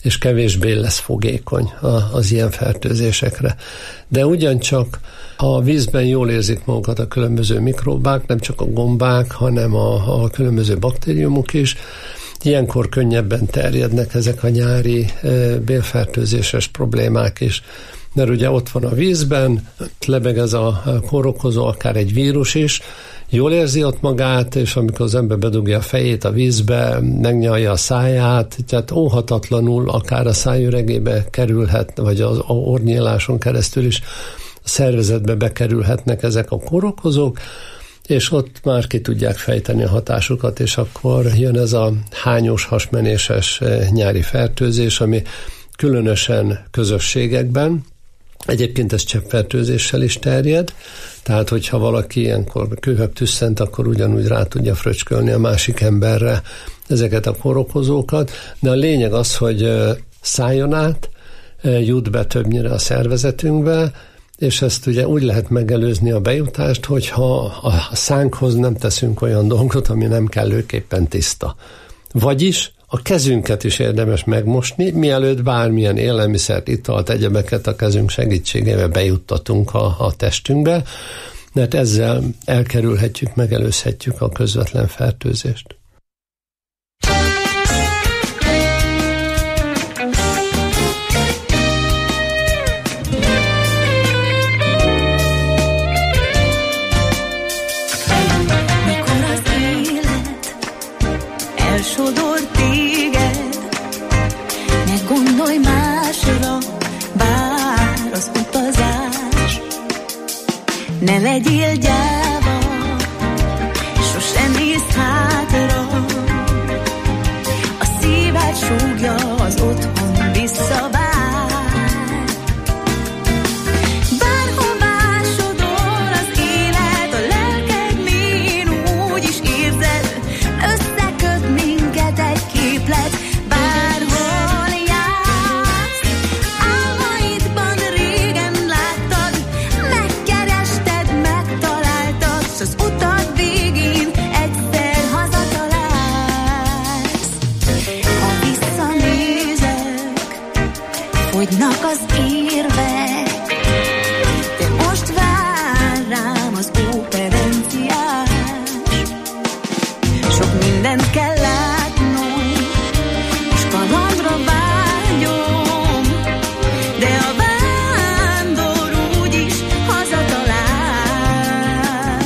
és kevésbé lesz fogékony az ilyen fertőzésekre. De ugyancsak a vízben jól érzik magukat a különböző mikróbák, nem csak a gombák, hanem a különböző baktériumok is. Ilyenkor könnyebben terjednek ezek a nyári bélfertőzéses problémák is. Mert ugye ott van a vízben, lebeg ez a kórokozó, akár egy vírus is, jól érzi ott magát, és amikor az ember bedugja a fejét a vízbe, megnyalja a száját, tehát óhatatlanul akár a szájüregébe kerülhet, vagy az orrnyíláson keresztül is a szervezetbe bekerülhetnek ezek a kórokozók, és ott már ki tudják fejteni a hatásukat, és akkor jön ez a hányós, hasmenéses nyári fertőzés, ami különösen közösségekben, egyébként ez cseppfertőzéssel is terjed, tehát hogyha valaki ilyenkor köhög, tüsszent, akkor ugyanúgy rá tudja fröcskölni a másik emberre ezeket a kórokozókat, de a lényeg az, hogy szájon át jut be többnyire a szervezetünkbe, és ezt ugye úgy lehet megelőzni a bejutást, hogyha a szánkhoz nem teszünk olyan dolgot, ami nem kellőképpen tiszta. Vagyis a kezünket is érdemes megmosni, mielőtt bármilyen élelmiszert, italt, egyebeket a kezünk segítségével bejuttatunk a testünkbe, mert ezzel elkerülhetjük, megelőzhetjük a közvetlen fertőzést. Ne legyél gyáva, sosem nézz hátra. A szíved súgja, az otthon visszavár. Bárhová sodor az élet, a lelked mélyén úgy is érzed, összeköt minket egy képlet. Bárhol jársz, álmaidban régen láttad, megkerested, megtaláltad, s az utad végén egyszer hazatalálsz. Ha visszanézek, fogynak az érvek, de most vár rám az operenciás. Sok mindent kell látnom, s kalandra vágyom, de a vándor úgyis hazatalál.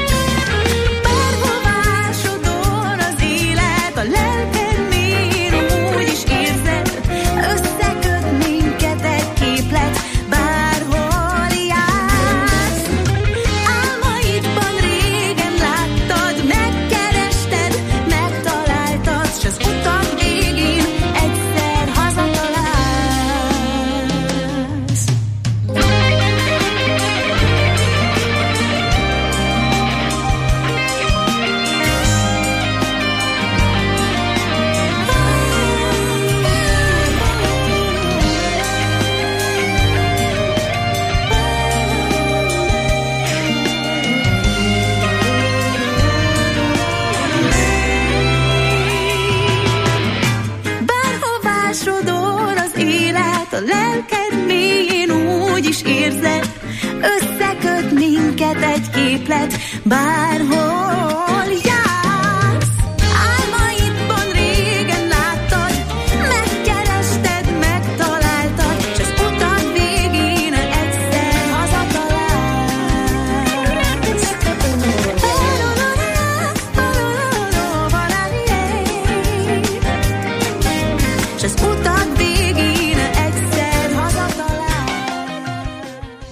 Bárhová sodor az élet, a lelked mélyén úgyis érzed, összeköt minket egy képlet. Bárhol jársz, álmaidban régen láttad, megkerested, megtaláltad, s az utad végén egyszer hazatalálsz. Bárhová sodor az élet, a lelked mélyén úgyis érzed, összeköt minket egy képlet. Bárhol jársz, álmaidban régen láttad, megkerested, megtaláltad, s az utad végén egyszer hazatalálsz. S az utad végén egyszer hazatalálsz.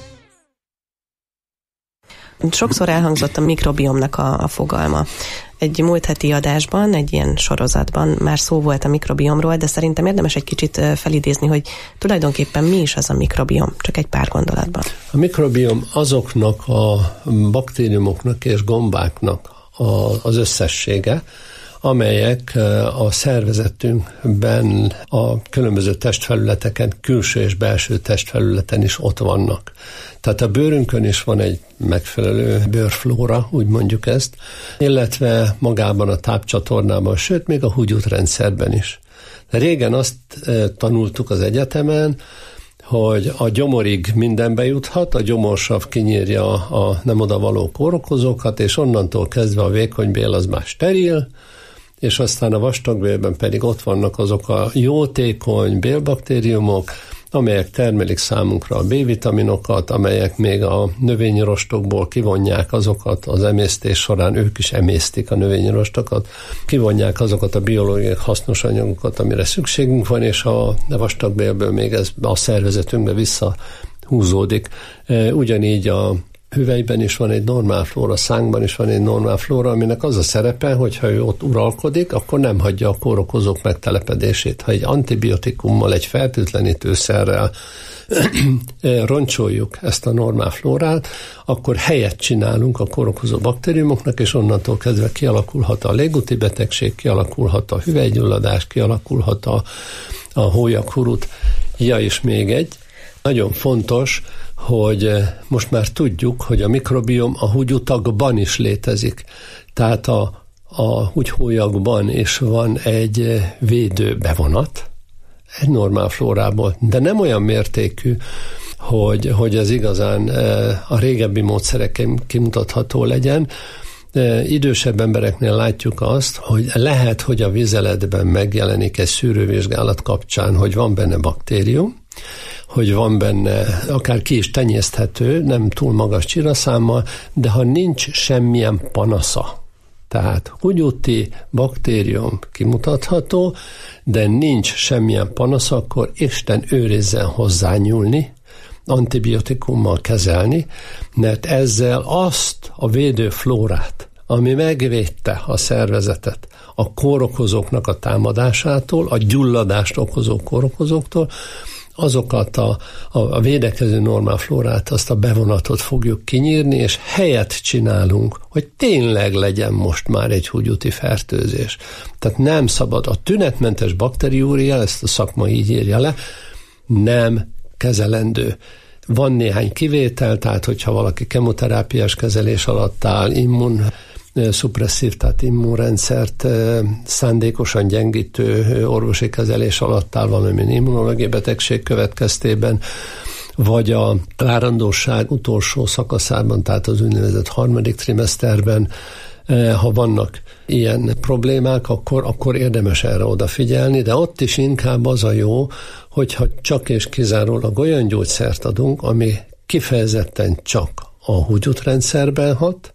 Sokszor elhangzott a mikrobiomnak a fogalma. Egy múlt heti adásban, egy ilyen sorozatban már szó volt a mikrobiomról, de szerintem érdemes egy kicsit felidézni, hogy tulajdonképpen mi is az a mikrobiom, csak egy pár gondolatban. A mikrobiom azoknak a baktériumoknak és gombáknak az összessége, amelyek a szervezetünkben a különböző testfelületeken, külső és belső testfelületen is ott vannak. Tehát a bőrünkön is van egy megfelelő bőrflóra, úgy mondjuk ezt, illetve magában a tápcsatornában, sőt még a húgyútrendszerben is. Régen azt tanultuk az egyetemen, hogy a gyomorig mindenbe juthat, a gyomorsav kinyírja a nem odavaló kórokozókat, és onnantól kezdve a vékony bél az már steril, és aztán a vastagbélben pedig ott vannak azok a jótékony bélbaktériumok, amelyek termelik számunkra a B-vitaminokat, amelyek még a növényi rostokból kivonják azokat az emésztés során, ők is emésztik a növényi rostokat, kivonják azokat a biológiai hasznos anyagokat, amire szükségünk van, és a vastagbélből még ez a szervezetünkbe visszahúzódik. Ugyanígy a hüvelyben is van egy normál flóra, szánkban is van egy normál flóra, aminek az a szerepe, hogyha ő ott uralkodik, akkor nem hagyja a kórokozók megtelepedését. Ha egy antibiotikummal, egy fertőtlenítőszerrel roncsoljuk ezt a normál flórát, akkor helyet csinálunk a kórokozó baktériumoknak, és onnantól kezdve kialakulhat a légúti betegség, kialakulhat a hüvelygyulladás, kialakulhat a hólyakhurut. Ja, és még egy, nagyon fontos, hogy most már tudjuk, hogy a mikrobiom a húgyutakban is létezik. Tehát a húgyhólyagban is van egy védő bevonat, egy normál flórából, de nem olyan mértékű, hogy ez igazán a régebbi módszereken kimutatható legyen. Idősebb embereknél látjuk azt, hogy lehet, hogy a vizeletben megjelenik egy szűrővizsgálat kapcsán, hogy van benne baktérium, hogy van benne, akár ki is tenyészthető, nem túl magas csiraszámmal, de ha nincs semmilyen panasza, tehát húgyúti baktérium kimutatható, de nincs semmilyen panasza, akkor Isten őrizzen hozzányúlni, antibiotikummal kezelni, mert ezzel azt a védőflórát, ami megvédte a szervezetet a kórokozóknak a támadásától, a gyulladást okozó kórokozóktól, azokat a védekező normál flórát, azt a bevonatot fogjuk kinyírni, és helyet csinálunk, hogy tényleg legyen most már egy húgyúti fertőzés. Tehát nem szabad a tünetmentes bakteriúria, ezt a szakma így írja le, nem kezelendő. Van néhány kivétel, tehát hogyha valaki kemoterápiás kezelés alatt áll, immunszupresszív, tehát immunrendszert szándékosan gyengítő orvosi kezelés alatt áll valamilyen immunológiai betegség következtében, vagy a várandóság utolsó szakaszában, tehát az úgynevezett harmadik trimeszterben, ha vannak ilyen problémák, akkor érdemes erre odafigyelni, de ott is inkább az a jó, hogyha csak és kizárólag olyan gyógyszert adunk, ami kifejezetten csak a húgyútrendszerben hat.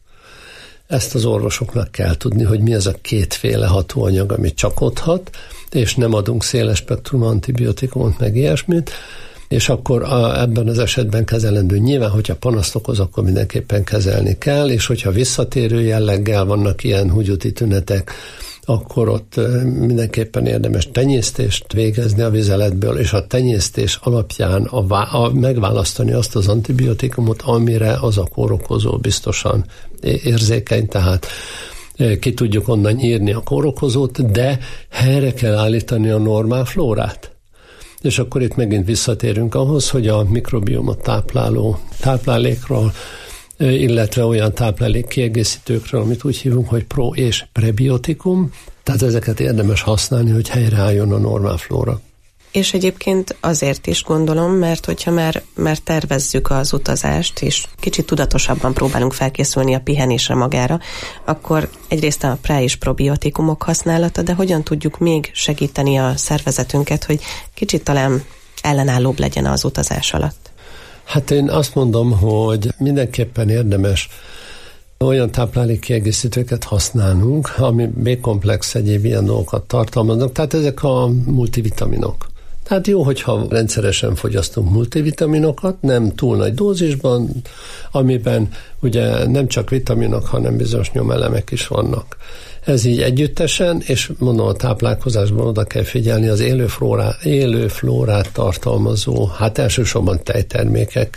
Ezt az orvosoknak kell tudni, hogy mi az a kétféle hatóanyag, ami csak ott hat, és nem adunk széles spektrum antibiotikumot, meg ilyesmit, és akkor ebben az esetben kezelendő. Nyilván, hogyha panaszt okoz, akkor mindenképpen kezelni kell, és hogyha visszatérő jelleggel vannak ilyen húgyúti tünetek, akkor ott mindenképpen érdemes tenyésztést végezni a vizeletből, és a tenyésztés alapján megválasztani azt az antibiotikumot, amire az a kórokozó biztosan érzékeny, tehát ki tudjuk onnan írni a kórokozót, de helyre kell állítani a normál flórát. És akkor itt megint visszatérünk ahhoz, hogy a mikrobiomot tápláló táplálékról, illetve olyan táplálék kiegészítőkről, amit úgy hívunk, hogy pro- és prebiotikum, tehát ezeket érdemes használni, hogy helyreálljon a normál flóra. És egyébként azért is gondolom, mert hogyha már tervezzük az utazást, és kicsit tudatosabban próbálunk felkészülni a pihenésre magára, akkor egyrészt a pre- és probiotikumok használata, de hogyan tudjuk még segíteni a szervezetünket, hogy kicsit talán ellenállóbb legyen az utazás alatt? Hát én azt mondom, hogy mindenképpen érdemes olyan táplálékkiegészítőket használnunk, ami B-komplex egyéb ilyen dolgokat tartalmaznak, tehát ezek a multivitaminok. Tehát jó, hogyha rendszeresen fogyasztunk multivitaminokat, nem túl nagy dózisban, amiben ugye nem csak vitaminok, hanem bizonyos nyomelemek is vannak. Ez így együttesen, és mondom, a táplálkozásban oda kell figyelni az élő flórát tartalmazó, hát elsősorban tejtermékek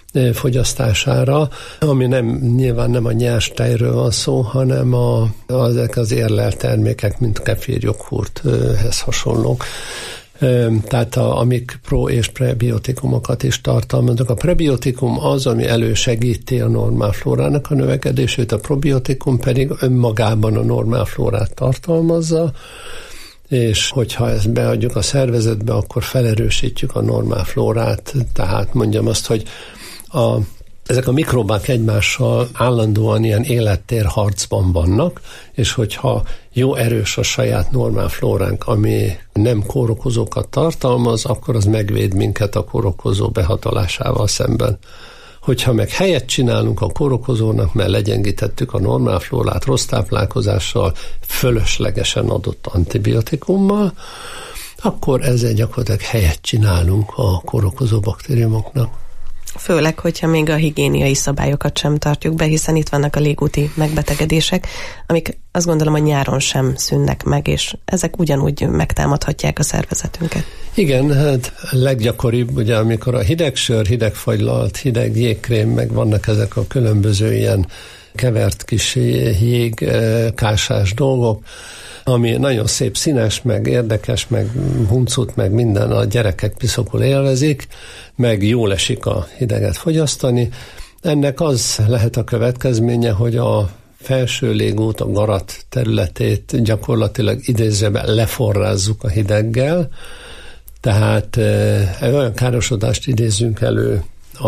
fogyasztására, ami nyilván nem a nyers tejről van szó, hanem ezek az érlelt termékek, mint kefir, joghurthez hasonlók. Tehát amik pro- és prebiotikumokat is tartalmaznak. A prebiotikum az, ami elősegíti a normál flórának a növekedését, a probiotikum pedig önmagában a normál flórát tartalmazza, és hogyha ezt beadjuk a szervezetbe, akkor felerősítjük a normál flórát, tehát mondjam azt, hogy ezek a mikrobák egymással állandóan ilyen élettérharcban vannak, és hogyha jó erős a saját normál flóránk, ami nem kórokozókat tartalmaz, akkor az megvéd minket a kórokozó behatolásával szemben. Hogyha meg helyet csinálunk a kórokozónak, mert legyengítettük a normál flórát rossz táplálkozással, fölöslegesen adott antibiotikummal, akkor ezzel gyakorlatilag helyet csinálunk a kórokozó baktériumoknak. Főleg, hogyha még a higiéniai szabályokat sem tartjuk be, hiszen itt vannak a légúti megbetegedések, amik azt gondolom, hogy nyáron sem szűnnek meg, és ezek ugyanúgy megtámadhatják a szervezetünket. Igen, hát leggyakoribb, ugye, amikor a hideg sör, hideg fagylalt, hideg jégkrém, meg vannak ezek a különböző ilyen kevert kis jégkásás dolgok, ami nagyon szép, színes, meg érdekes, meg huncut, meg minden, a gyerekek piszokul élvezik, meg jól esik a hideget fogyasztani. Ennek az lehet a következménye, hogy a felső légút, a garat területét gyakorlatilag idézőben leforrázzuk a hideggel, tehát olyan károsodást idézünk elő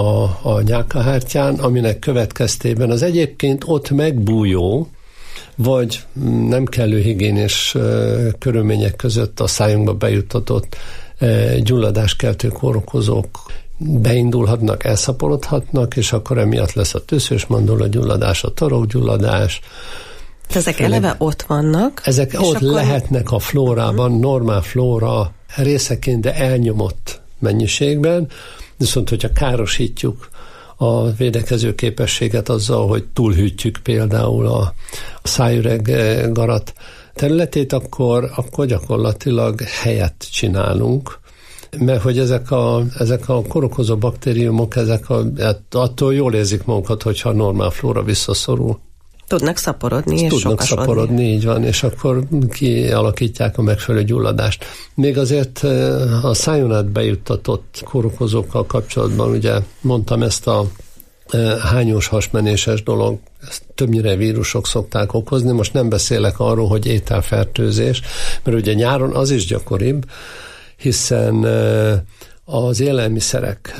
a nyálkahártyán, aminek következtében az egyébként ott megbújó, vagy nem kellő higiénés körülmények között a szájunkba bejuttatott gyulladáskeltő kórokozók beindulhatnak, elszaporodhatnak, és akkor emiatt lesz a tüszős mandula gyulladás, a torokgyulladás. Ezek eleve ott vannak. Ezek ott akkor lehetnek a flórában, normál flóra részeként, de elnyomott mennyiségben, viszont hogyha károsítjuk a védekező képességet azzal, hogy túlhűtjük például a szájüreg garat területét, akkor gyakorlatilag helyet csinálunk, mert hogy ezek a kórokozó baktériumok, attól jól érzik magukat, hogyha a normál flóra visszaszorul. Tudnak szaporodni és Tudnak szaporodni, így van, és akkor kialakítják a megfelelő gyulladást. Még azért a szájon át bejuttatott kórokozókkal kapcsolatban, ugye mondtam ezt a hányós hasmenéses dolog, ezt többnyire vírusok szokták okozni, most nem beszélek arról, hogy ételfertőzés, mert ugye nyáron az is gyakoribb, hiszen az élelmiszerek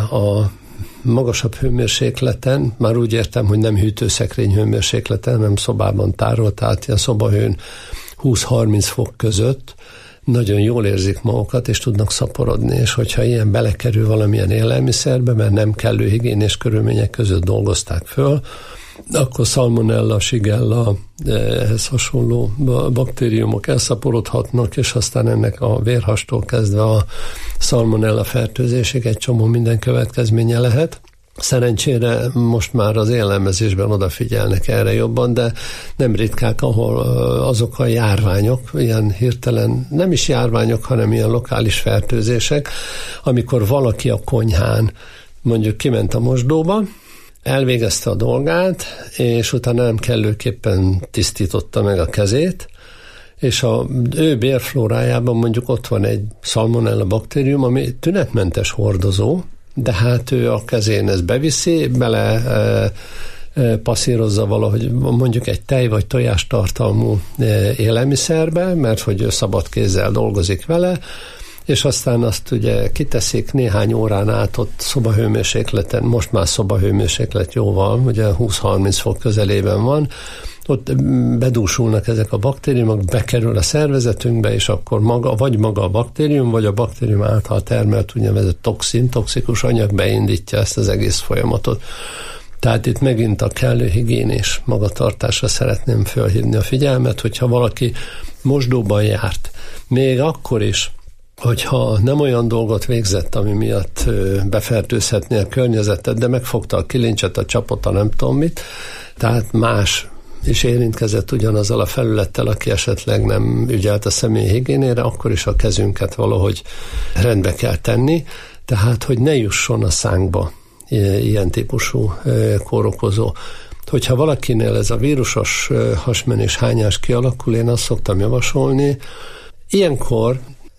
a magasabb hőmérsékleten, már úgy értem, hogy nem hűtőszekrény hőmérsékleten, hanem szobában tárolt, tehát ilyen szobahőn 20-30 fok között nagyon jól érzik magukat, és tudnak szaporodni, és hogyha ilyen belekerül valamilyen élelmiszerbe, mert nem kellő higiénés körülmények között dolgozták föl, akkor Salmonella, Shigella, ehhez hasonló baktériumok elszaporodhatnak, és aztán ennek a vérhastól kezdve a Salmonella fertőzésig egy csomó minden következménye lehet. Szerencsére most már az élelmezésben odafigyelnek erre jobban, de nem ritkák, ahol azok a járványok, ilyen hirtelen, nem is járványok, hanem ilyen lokális fertőzések, amikor valaki a konyhán mondjuk kiment a mosdóba, elvégezte a dolgát, és utána nem kellőképpen tisztította meg a kezét, és az ő bérflórájában mondjuk ott van egy Salmonella baktérium, ami tünetmentes hordozó, de hát ő a kezén ezt beviszi, bele passzírozza valahogy mondjuk egy tej vagy tojás tartalmú élelmiszerbe, mert hogy ő szabad kézzel dolgozik vele, és aztán azt ugye kiteszik néhány órán át ott szobahőmérsékleten, most már szobahőmérséklet jóval, ugye 20-30 fok közelében van, ott bedúsulnak ezek a baktériumok, bekerül a szervezetünkbe, és akkor maga a baktérium, vagy a baktérium által termelt úgynevezett toxikus anyag beindítja ezt az egész folyamatot. Tehát itt megint a kellő higiénés magatartásra szeretném felhívni a figyelmet, hogyha valaki mosdóban járt, még akkor is, hogyha nem olyan dolgot végzett, ami miatt befertőzhetné a környezetet, de megfogta a kilincset, a csapot, a nem tudom mit, tehát más és érintkezett ugyanazzal a felülettel, aki esetleg nem ügyelt a személyi higiénére, akkor is a kezünket valahogy rendbe kell tenni, tehát hogy ne jusson a szánkba ilyen típusú kórokozó. Hogyha valakinél ez a vírusos hasmenés hányás kialakul, én azt szoktam javasolni, ilyenkor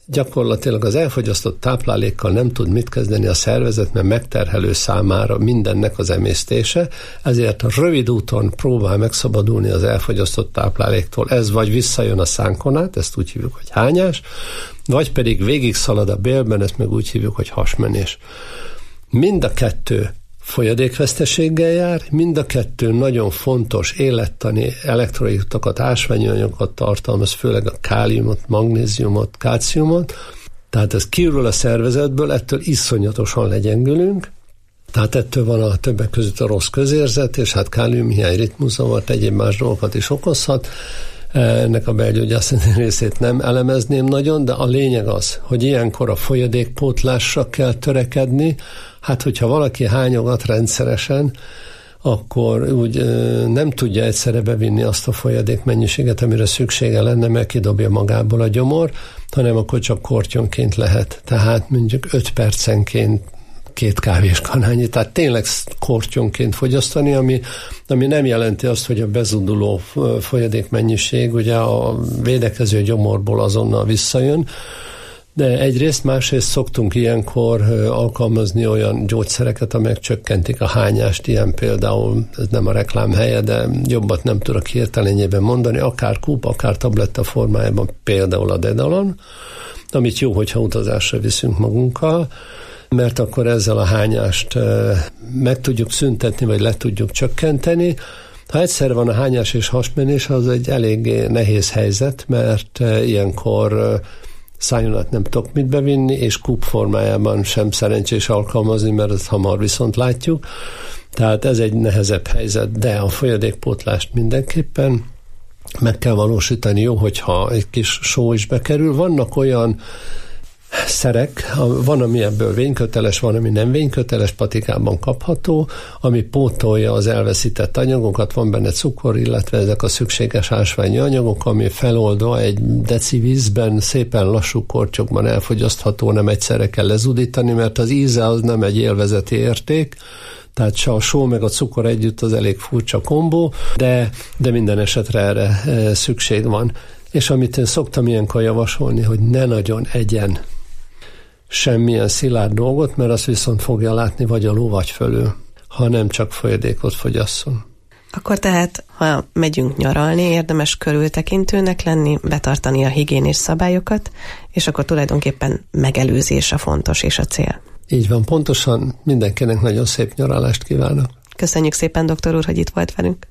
gyakorlatilag az elfogyasztott táplálékkal nem tud mit kezdeni a szervezet, mert megterhelő számára mindennek az emésztése, ezért a rövid úton próbál megszabadulni az elfogyasztott tápláléktól. Ez vagy visszajön a szánkon át, ezt úgy hívjuk, hogy hányás, vagy pedig végig szalad a bélben, ezt meg úgy hívjuk, hogy hasmenés. Mind a kettő folyadékveszteséggel jár, mind a kettő nagyon fontos élettani elektrolitokat, ásványi anyagokat tartalmaz, főleg a káliumot, magnéziumot, kálciumot, tehát ez kiürül a szervezetből, ettől iszonyatosan legyengülünk, tehát ettől van a többek között a rossz közérzet, és hát káliumhiány, ritmuszavart, egyéb más dolgokat is okozhat. Ennek a belgyógyászati részét nem elemezném nagyon, de a lényeg az, hogy ilyenkor a folyadékpótlásra kell törekedni. Hát, hogyha valaki hányogat rendszeresen, akkor úgy nem tudja egyszerre bevinni azt a folyadék mennyiséget, amire szüksége lenne, mert kidobja magából a gyomor, hanem akkor csak kortyonként lehet. Tehát mondjuk 5 percenként 2 kávéskanálnyi, tehát tényleg kortyonként fogyasztani, ami nem jelenti azt, hogy a bezuduló folyadékmennyiség ugye a védekező gyomorból azonnal visszajön, de egyrészt, másrészt szoktunk ilyenkor alkalmazni olyan gyógyszereket, amelyek csökkentik a hányást, ilyen például, ez nem a reklám helye, de jobbat nem tudok hirtelenjében mondani, akár kúp, akár tabletta formájában, például a Dedalon, amit jó, hogyha utazásra viszünk magunkkal, mert akkor ezzel a hányást meg tudjuk szüntetni, vagy le tudjuk csökkenteni. Ha egyszer van a hányás és hasmenés, az egy elég nehéz helyzet, mert ilyenkor szájon át nem tudok mit bevinni, és kúp formájában sem szerencsés alkalmazni, mert ezt hamar viszont látjuk. Tehát ez egy nehezebb helyzet, de a folyadékpótlást mindenképpen meg kell valósítani. Jó, hogyha egy kis só is bekerül. Vannak olyan szerek, van, ami ebből vényköteles, van, ami nem vényköteles, patikában kapható, ami pótolja az elveszített anyagokat, van benne cukor, illetve ezek a szükséges ásványi anyagok, ami feloldva egy deci vízben szépen lassú kortyokban elfogyasztható, nem egyszerre kell lezudítani, mert az íze az nem egy élvezeti érték, tehát se a só meg a cukor együtt az elég furcsa kombó, de minden esetre erre szükség van. És amit én szoktam ilyenkor javasolni, hogy ne nagyon egyen semmilyen szilárd dolgot, mert azt viszont fogja látni vagy alul, vagy fölül, ha nem csak folyadékot fogyasszon. Akkor tehát, ha megyünk nyaralni, érdemes körültekintőnek lenni, betartani a higiénés szabályokat, és akkor tulajdonképpen megelőzés a fontos és a cél. Így van, pontosan. Mindenkinek nagyon szép nyaralást kívánok. Köszönjük szépen, doktor úr, hogy itt volt velünk.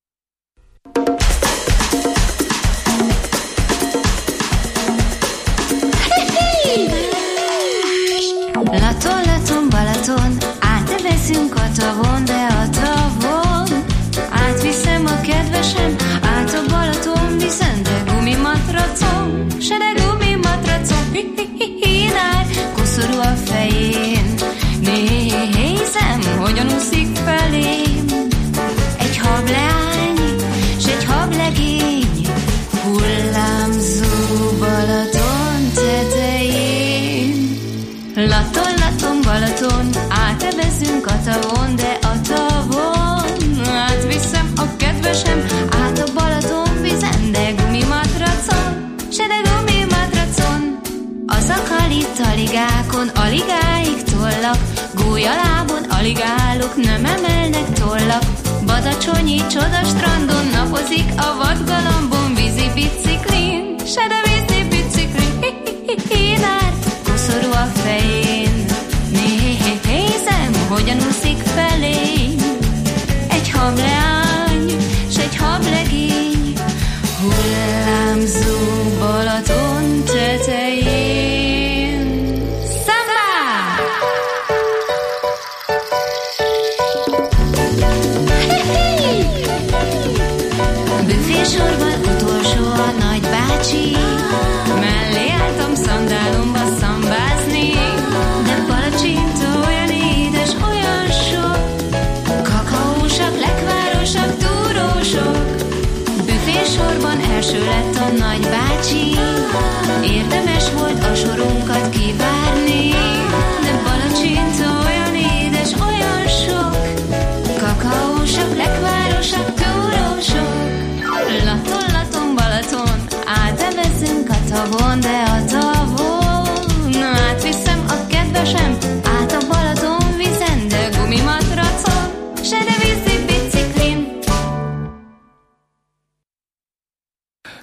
Laton, Laton, Balaton, átvezünk a tavon, de a tavon átviszem a kedvesem, át a Balaton viszem, de gumimatracom, se de gumimatracom, hi-hi-hi-hi-nár, koszorú a fején, nézem, hogyan úszik felém, egy hableány, s egy hablegény, hullámzó Balaton tetején. Laton, Laton, Balaton, átevezünk a tavon, de a tavon átviszem a kedvesem, át a Balaton vizen, de gumimatracon, se de gumimatracon. Az akalit aligákon, aligáig tollak, gólyalábon aligálok, nem emelnek tollak. Badacsonyi csodastrandon napozik a vadgalambon, vízi biciklin, se de vízi biciklin, hi-hi-hi-hi-nár, koszorú a fején, nézem, hogyan úszik felém, egy hableány, s egy hablegény, hullámzó Balaton tetején. Szamba! Büfésorban utolsó a nagybácsi, mellé álltam szandálomba szambázni, de palacsinta olyan édes, olyan sok, kakaósak, lekvárosak, túrósok. Büfésorban első lett a nagybácsi, érdemes volt a sorunkat kivárni, de palacsinta olyan édes, olyan sok, kakaósak, lekvárosak, túrósok. Laton, Laton, Balaton, átevezünk a tavon, de a tavon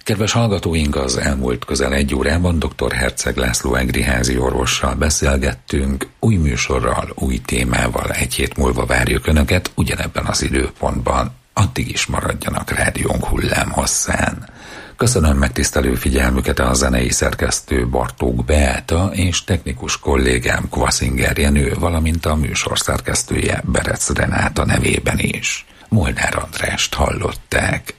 Kedves hallgatóink, az elmúlt közel 1 órában dr. Herceg László egri házi orvossal beszélgettünk. Új műsorral, új témával 1 hét múlva várjuk Önöket ugyanebben az időpontban. Addig is maradjanak rádiónk hullámhosszán. Köszönöm megtisztelő figyelmüket a zenei szerkesztő Bartók Beáta és technikus kollégám Kvaszinger Jenő, valamint a műsor szerkesztője Berec Renáta nevében is. Molnár Andrást hallották.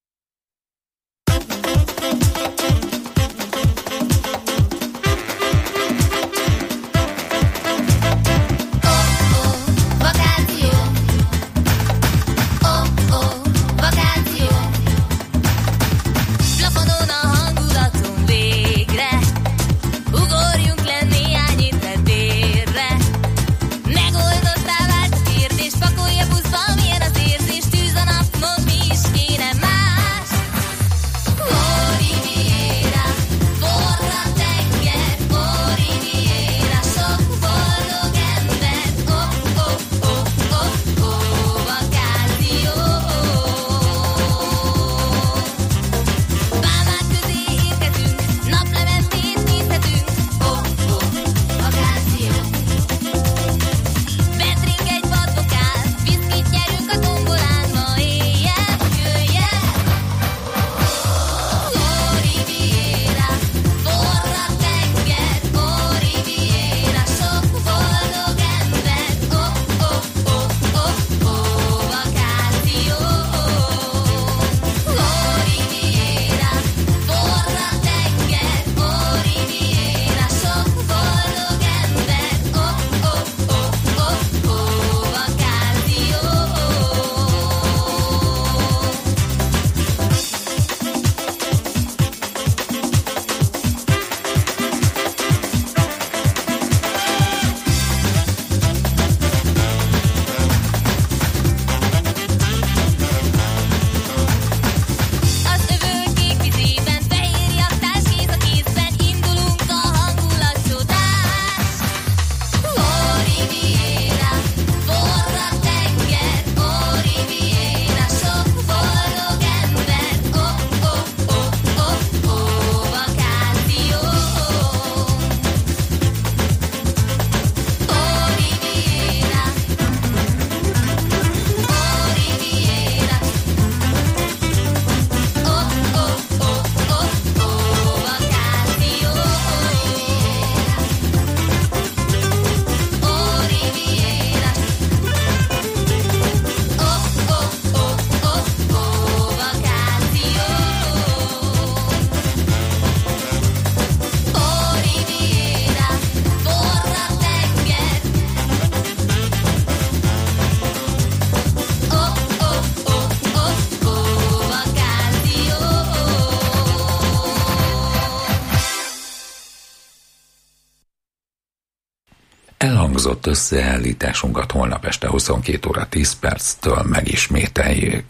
Elhangzott összeállításunkat holnap este 22 óra 10 perctől megismételjük.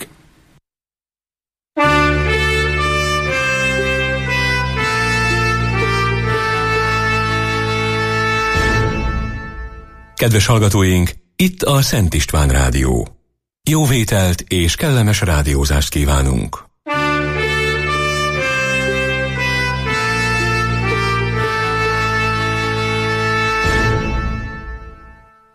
Kedves hallgatóink, itt a Szent István Rádió. Jó vételt és kellemes rádiózást kívánunk!